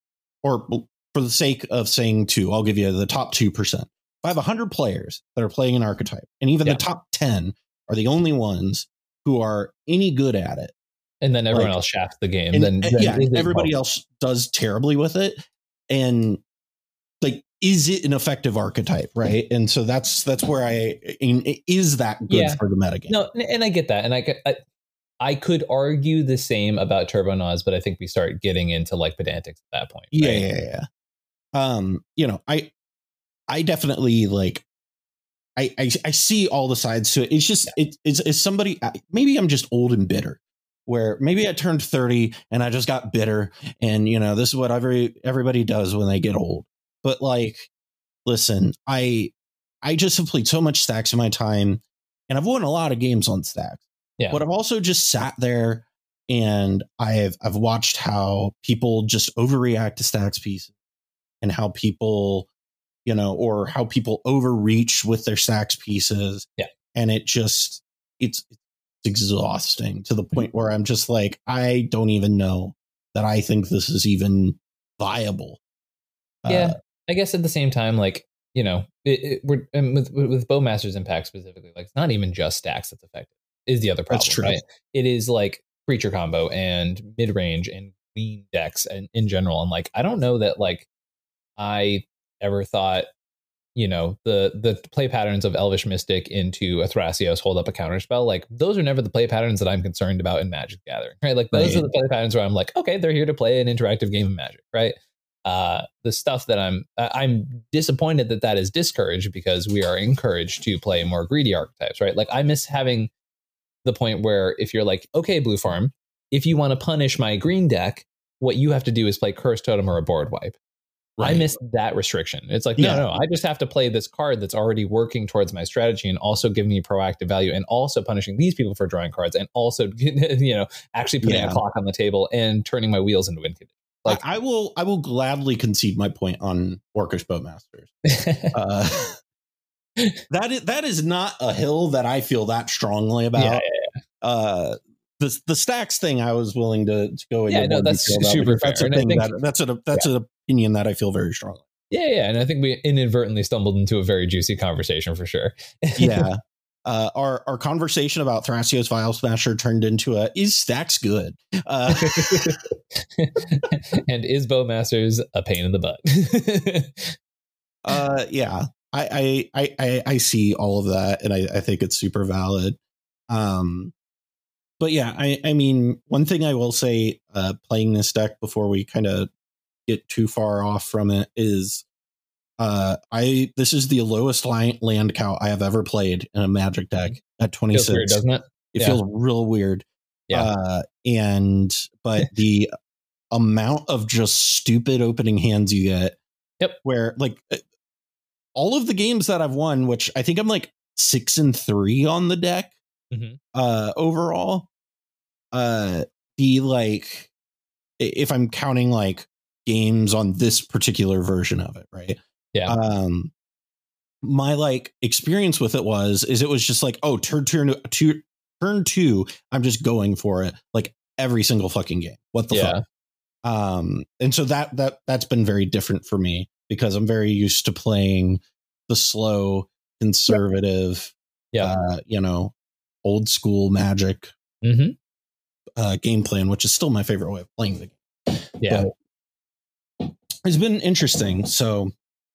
or for the sake of saying two, I'll give you the top two percent. If I have one hundred players that are playing an archetype, and even yeah. the top ten are the only ones who are any good at it, and then everyone like, else shafts the game. And, then, and, then yeah, everybody else does terribly with it. And like, is it an effective archetype, right? And so that's that's where I is that good yeah. for the metagame? No, and I get that, and I, I I could argue the same about Turbonauts, but I think we start getting into like pedantics at that point. Yeah, right? yeah, yeah. Um, you know, I I definitely like. I, I, I see all the sides to it. It's just yeah. it, it's, it's somebody. Maybe I'm just old and bitter. Where maybe I turned thirty and I just got bitter, and you know this is what every everybody does when they get old. But like, listen, I I just have played so much Stacks in my time, and I've won a lot of games on Stacks. Yeah. But I've also just sat there and I've I've watched how people just overreact to Stacks pieces, and how people, you know, or how people overreach with their Stacks pieces. Yeah. And it just it's. exhausting to the point where I'm just like, I don't even know that I think this is even viable. Yeah, uh, I guess at the same time, like, you know, it, it, we're and with with Bowmaster's Impact specifically, like, it's not even just Stacks that's effective. Is the other problem? That's true. Right? It is like creature combo and mid range and green decks and in general. And like, I don't know that like I ever thought, you know, the the play patterns of Elvish Mystic into a Thrasios hold up a counterspell, like those are never the play patterns that I'm concerned about in Magic the Gathering, right? Like those right. are the play patterns where I'm like, okay, they're here to play an interactive game of Magic, right? Uh, the stuff that I'm I'm disappointed that that is discouraged because we are encouraged to play more greedy archetypes, right? Like I miss having the point where if you're like, okay, Blue Farm, if you want to punish my green deck, what you have to do is play Curse Totem or a board wipe. Right. I missed that restriction. It's like, yeah. no, no, I just have to play this card that's already working towards my strategy and also giving me proactive value and also punishing these people for drawing cards and also, you know, actually putting yeah. a clock on the table and turning my wheels into win conditions. Like, I, I will, I will gladly concede my point on Orcish Bowmasters. uh, that is that is not a hill that I feel that strongly about. Yeah, yeah, yeah. Uh, the the Stacks thing, I was willing to, to go into. Yeah, no, that's super fair. That's a thing think, that that's a that's yeah. an opinion that I feel very strongly. Yeah, yeah, and I think we inadvertently stumbled into a very juicy conversation for sure. yeah, uh, our our conversation about Thrasios Vial Smasher turned into a is Stacks good, uh, and is Bowmasters a pain in the butt? uh, yeah. I, I, I, I see all of that, and I, I think it's super valid. Um, but yeah, I, I mean, one thing I will say, uh, playing this deck before we kind of get too far off from it is, uh, I this is the lowest line, land count I have ever played in a Magic deck at twenty-six. Feels weird, doesn't it? It Yeah. feels real weird. Yeah. Uh, and but the amount of just stupid opening hands you get. Yep. Where like all of the games that I've won, which I think I'm like six and three on the deck, mm-hmm. uh, overall. Uh, the like, if I'm counting like games on this particular version of it, right? Yeah. Um, my like experience with it was, is it was just like, oh, turn turn two, turn two. I'm just going for it like every single fucking game. What the yeah. fuck? Um, and so that that that's been very different for me because I'm very used to playing the slow, conservative, yeah, uh, you know, old school Magic mm-hmm. uh, game plan, which is still my favorite way of playing the game. Yeah, but it's been interesting. So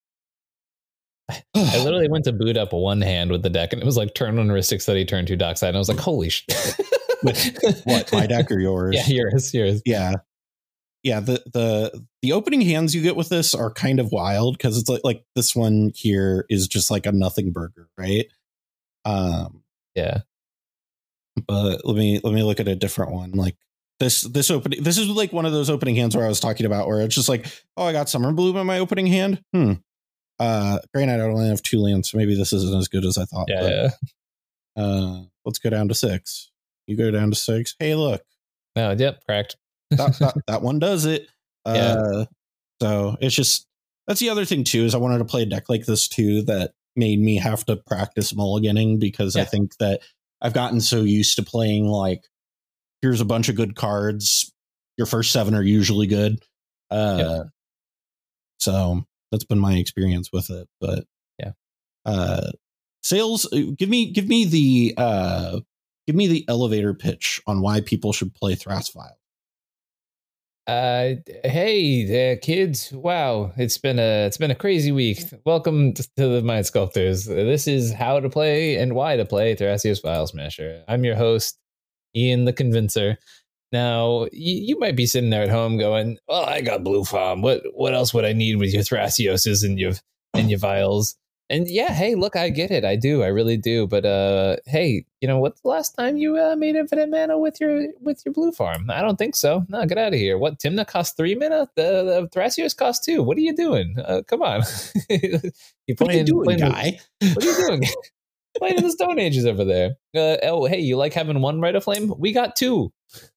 I literally went to boot up one hand with the deck, and it was like turn one Rhystic Study, turn two Dockside, and I was like, holy shit. What, my deck or yours? Yeah, yours, yours. Yeah. Yeah, the the the opening hands you get with this are kind of wild because it's like like this one here is just like a nothing burger, right? Um, yeah. But let me let me look at a different one. Like this this opening, this is like one of those opening hands where I was talking about, where it's just like, oh, I got Summer Bloom in my opening hand. Hmm. Uh, granted, I only have two lands, so maybe this isn't as good as I thought. Yeah. But, yeah. Uh, let's go down to six. You go down to six. Hey, look. No. Yep. Correct. that, that, that one does it. Yeah. Uh, so it's just, that's the other thing too, is I wanted to play a deck like this too that made me have to practice mulliganing, because yeah. I think that I've gotten so used to playing like, here's a bunch of good cards. Your first seven are usually good. Uh, yeah. So that's been my experience with it. But yeah, uh, sales, give me, give me the, uh, give me the elevator pitch on why people should play Thras Vials. Uh, hey there, kids! Wow, it's been a it's been a crazy week. Welcome to the Mind Sculptors. This is how to play and why to play Thrasios Vial Smasher. I'm your host, Ian the Convincer. Now, you, you might be sitting there at home going, "Well, I got Blue Farm. What what else would I need with your Thrasioses and your and your vials?" And yeah, hey, look, I get it. I do. I really do. But uh, hey, you know, what's the last time you uh, made infinite mana with your with your Blue Farm? I don't think so. No, get out of here. What, Tymna costs three mana? The, the Thrasios cost two. What are you doing? Uh, come on. you playing, what are you doing, playing guy? The, what are you doing? Playing in the Stone Ages over there. Uh, oh, hey, you like having one Rite of Flame? We got two.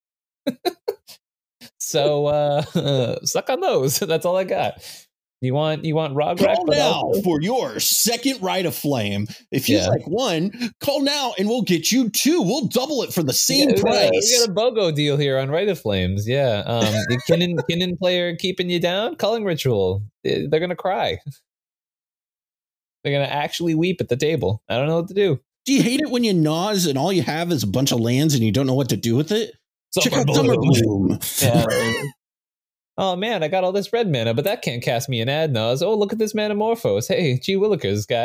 so uh, suck on those. That's all I got. You want you want Rograk? Call now also? For your second Rite of Flame. If you yeah. like one, call now and we'll get you two. We'll double it for the same yeah, we price. Got a, we got a BOGO deal here on Rite of Flames. Yeah. Um, the Kinnan, Kinnan player keeping you down. Culling Ritual. They're going to cry. They're going to actually weep at the table. I don't know what to do. Do you hate it when you nause and all you have is a bunch of lands and you don't know what to do with it? Summer Check out Bloom. Summer Bloom. Yeah. Oh man, I got all this red mana, but that can't cast me an Adnaz. Oh, look at this Manamorphose. Hey, gee willikers, guy.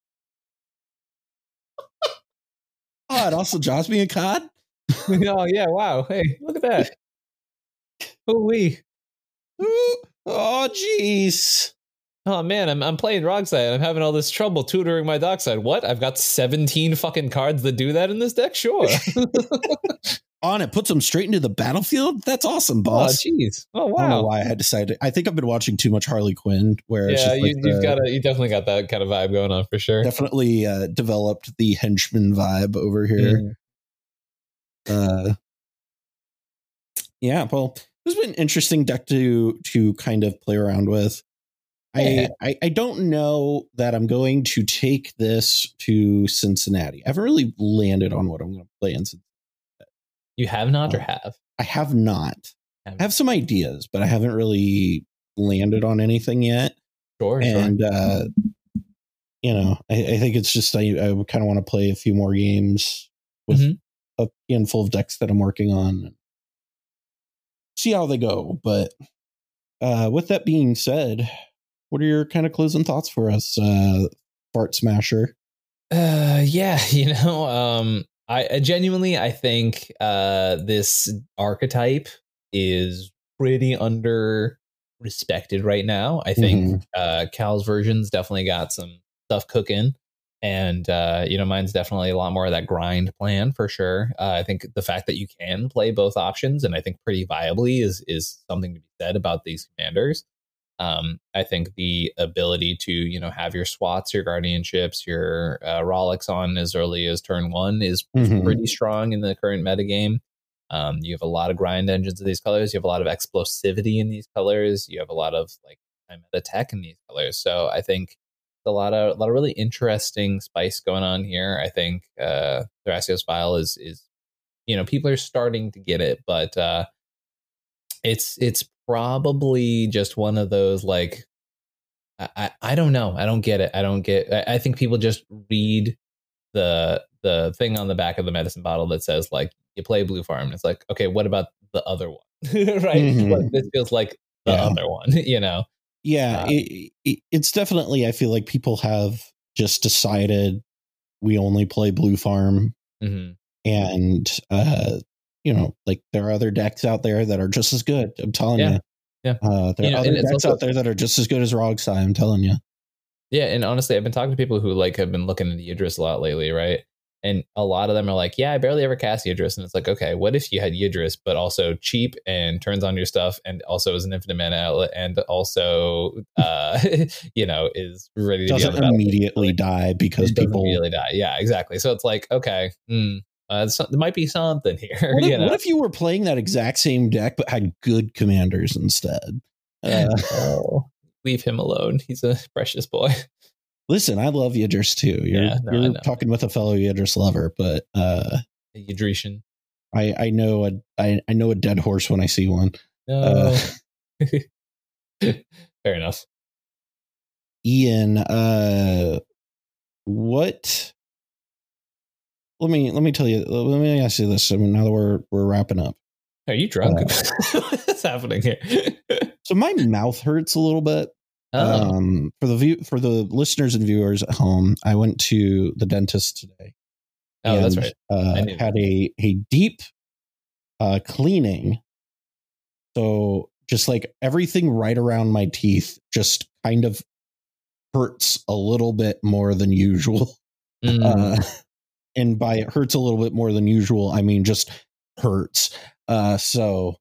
Oh, it also draws me a card? Oh yeah, wow. Hey, look at that. Ooh-wee. Ooh. Oh, jeez. Oh man, I'm I'm playing Rogside. I'm having all this trouble tutoring my Dockside. What? I've got seventeen fucking cards that do that in this deck? Sure. On it puts them straight into the battlefield. That's awesome, boss. Oh, jeez. Oh, wow. I don't know why I had decided. I think I've been watching too much Harley Quinn. Where it's yeah, just like you, the, you've got a, you definitely got that kind of vibe going on for sure. Definitely uh, developed the henchman vibe over here. Mm. Uh, yeah, well, this has been an interesting deck to to kind of play around with. Yeah. I, I I don't know that I'm going to take this to Cincinnati. I haven't really landed on what I'm going to play in Cincinnati. You have not or have? I have not. I have some ideas, but I haven't really landed on anything yet. Sure. And, sure. uh, you know, I, I think it's just, I, I kind of want to play a few more games with mm-hmm. a handful of decks that I'm working on. See how they go. But uh, with that being said, what are your kind of closing thoughts for us? Uh, Fart Smasher? Uh, yeah, you know, um, I, I genuinely, I think uh, this archetype is pretty under respected right now. I think Mm-hmm. uh, Cal's version's definitely got some stuff cooking. And, uh, you know, mine's definitely a lot more of that grind plan for sure. Uh, I think the fact that you can play both options, and I think pretty viably, is is something to be said about these commanders. Um, I think the ability to, you know, have your SWATs, your guardianships, your uh, Rollicks on as early as turn one is, is Mm-hmm. pretty strong in the current metagame. Um, you have a lot of grind engines of these colors. You have a lot of explosivity in these colors. You have a lot of like meta tech in these colors. So I think a lot of a lot of really interesting spice going on here. I think uh, Thrasios Vile is is you know, people are starting to get it, but uh, it's it's probably just one of those like I, I I don't know. I don't get it. I don't get. I, I think people just read the the thing on the back of the medicine bottle that says like you play Blue Farm. And it's like, okay, what about the other one? Right? Mm-hmm. Like, this feels like the Yeah. other one. You know. Yeah, Uh, it, it, it's definitely. I feel like people have just decided we only play Blue Farm, mm-hmm. and uh, you know, like there are other decks out there that are just as good. I'm telling Yeah. you. Yeah. Uh, there You are know, other and it's decks also- out there that are just as good as Rogsai. I'm telling you. Yeah, and honestly, I've been talking to people who like have been looking into Yidris a lot lately, right? And a lot of them are like, yeah, I barely ever cast Yidris. And it's like, okay, what if you had Yidris, but also cheap and turns on your stuff and also is an infinite mana outlet and also, uh, you know, is ready to Doesn't be on the immediately die because it doesn't people. really die. Yeah, exactly. So it's like, okay, hmm, uh, so, there might be something here. What if, you know? what if you were playing that exact same deck but had good commanders instead? Uh, oh, leave him alone. He's a precious boy. listen, I love Yidris too. You're, Yeah, no, I you're know. talking with a fellow Yidris lover, but uh, Yidrician. I, I know a I, I know a dead horse when I see one. No. Uh, Fair enough. Ian, uh, what? Let me let me tell you. Let me ask you this. I mean, now that we're we're wrapping up, Are you drunk? Uh, What's happening here? so my mouth hurts a little bit. Oh, Um, for the view for the listeners and viewers at home, I went to the dentist today. oh, that's and, right. Uh, I knew had a a deep uh, cleaning. So just like everything right around my teeth just kind of hurts a little bit more than usual. Mm. Uh, and by it hurts a little bit more than usual, I mean just hurts. Uh, so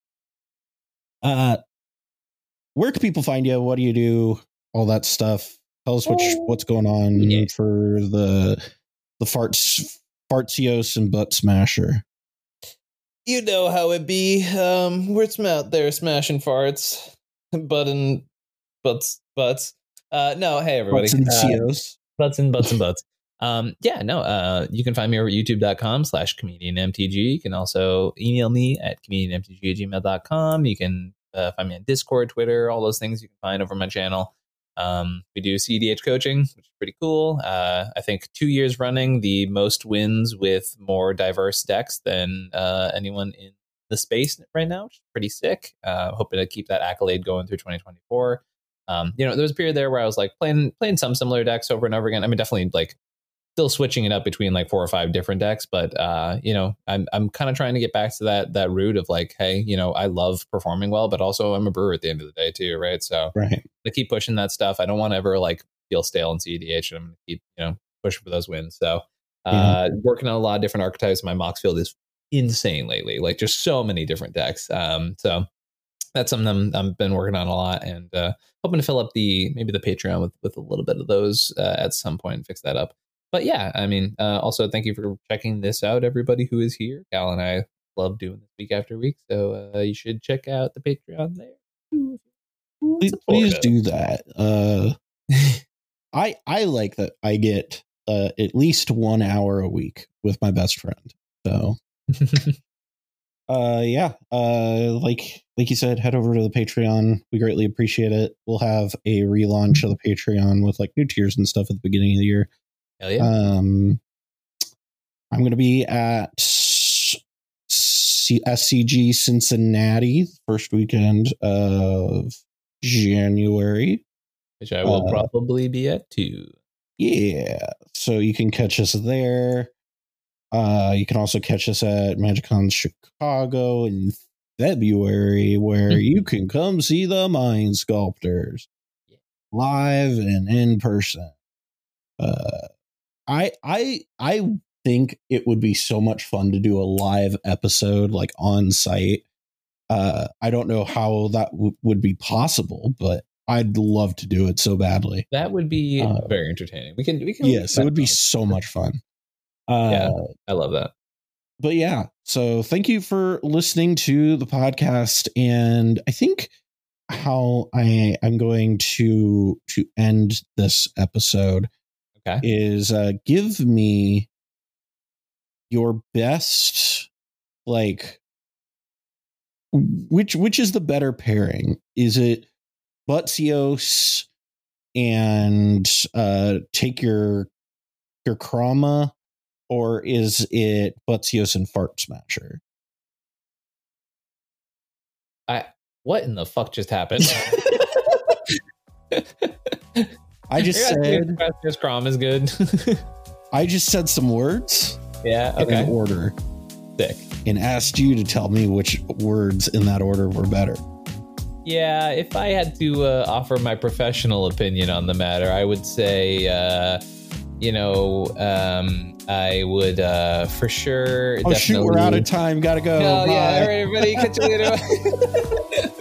uh, where can people find you? What do you do? All that stuff. Tell us what, Oh, what's going on yeah. for the the farts fartsios and butt smasher. You know how it be. Um, we're sm- out there smashing farts, button, butts, butts. Uh, no, hey everybody. Farts and Uh, cios. butts and butts and butts. Um, yeah, no, uh, you can find me over at youtube.com slash comedian MTG. You can also email me at comedianmtg at gmail dot com. You can uh, find me on Discord, Twitter, all those things you can find over my channel. Um, we do C D H coaching, which is pretty cool. Uh, I think two years running, the most wins with more diverse decks than uh, anyone in the space right now, which is pretty sick. Uh, hoping to keep that accolade going through twenty twenty-four. Um, you know, there was a period there where I was like playing playing some similar decks over and over again. I mean, definitely like still switching it up between like four or five different decks, but uh, you know, I'm I'm kind of trying to get back to that that root of like, hey, you know, I love performing well, but also I'm a brewer at the end of the day too, right? So Right. to keep pushing that stuff. I don't want to ever like feel stale in C D H. And I'm going to keep, you know, pushing for those wins. So uh, working on a lot of different archetypes. My Mox field is insane lately, like just so many different decks. Um, so that's something I'm, I've been working on a lot and uh, hoping to fill up the, maybe the Patreon with, with a little bit of those uh, at some point and fix that up. But yeah, I mean, uh, also thank you for checking this out, everybody who is here. Cal and I love doing this week after week. So uh, you should check out the Patreon there. Please, please do that. Uh, I I like that I get uh, at least one hour a week with my best friend. So, uh, yeah, uh, like like you said, head over to the Patreon. We greatly appreciate it. We'll have a relaunch of the Patreon with like new tiers and stuff at the beginning of the year. Hell yeah. Um, I'm going to be at C- S C G Cincinnati first weekend of January. Which I will uh, probably be at too. yeah, so you can catch us there. Uh, you can also catch us at MagicCon Chicago in February, where you can come see the Mind Sculptors live and in person. Uh, I I I think it would be so much fun to do a live episode like on site. Uh, I don't know how that w- would be possible, but I'd love to do it so badly. That would be uh, very entertaining. We can, we can. Yes, it would be so much fun. Uh, yeah, I love that. But yeah, so thank you for listening to the podcast, and I think how I I'm going to to end this episode okay. is uh, give me your best, like, which which is the better pairing? Is it Butzios and uh, take your your Krama, or is it Butzios and Fart Smasher? I what in the fuck just happened? I just said Butzios Krama is good. I just said some words. Yeah. Okay. In order. Sick. And asked you to tell me which words in that order were better. Yeah, if I had to uh, offer my professional opinion on the matter, I would say, uh, you know, um, I would uh, for sure. Oh, shoot, we're out of time. Gotta go. No, Bye. yeah, all right, everybody. Catch you later.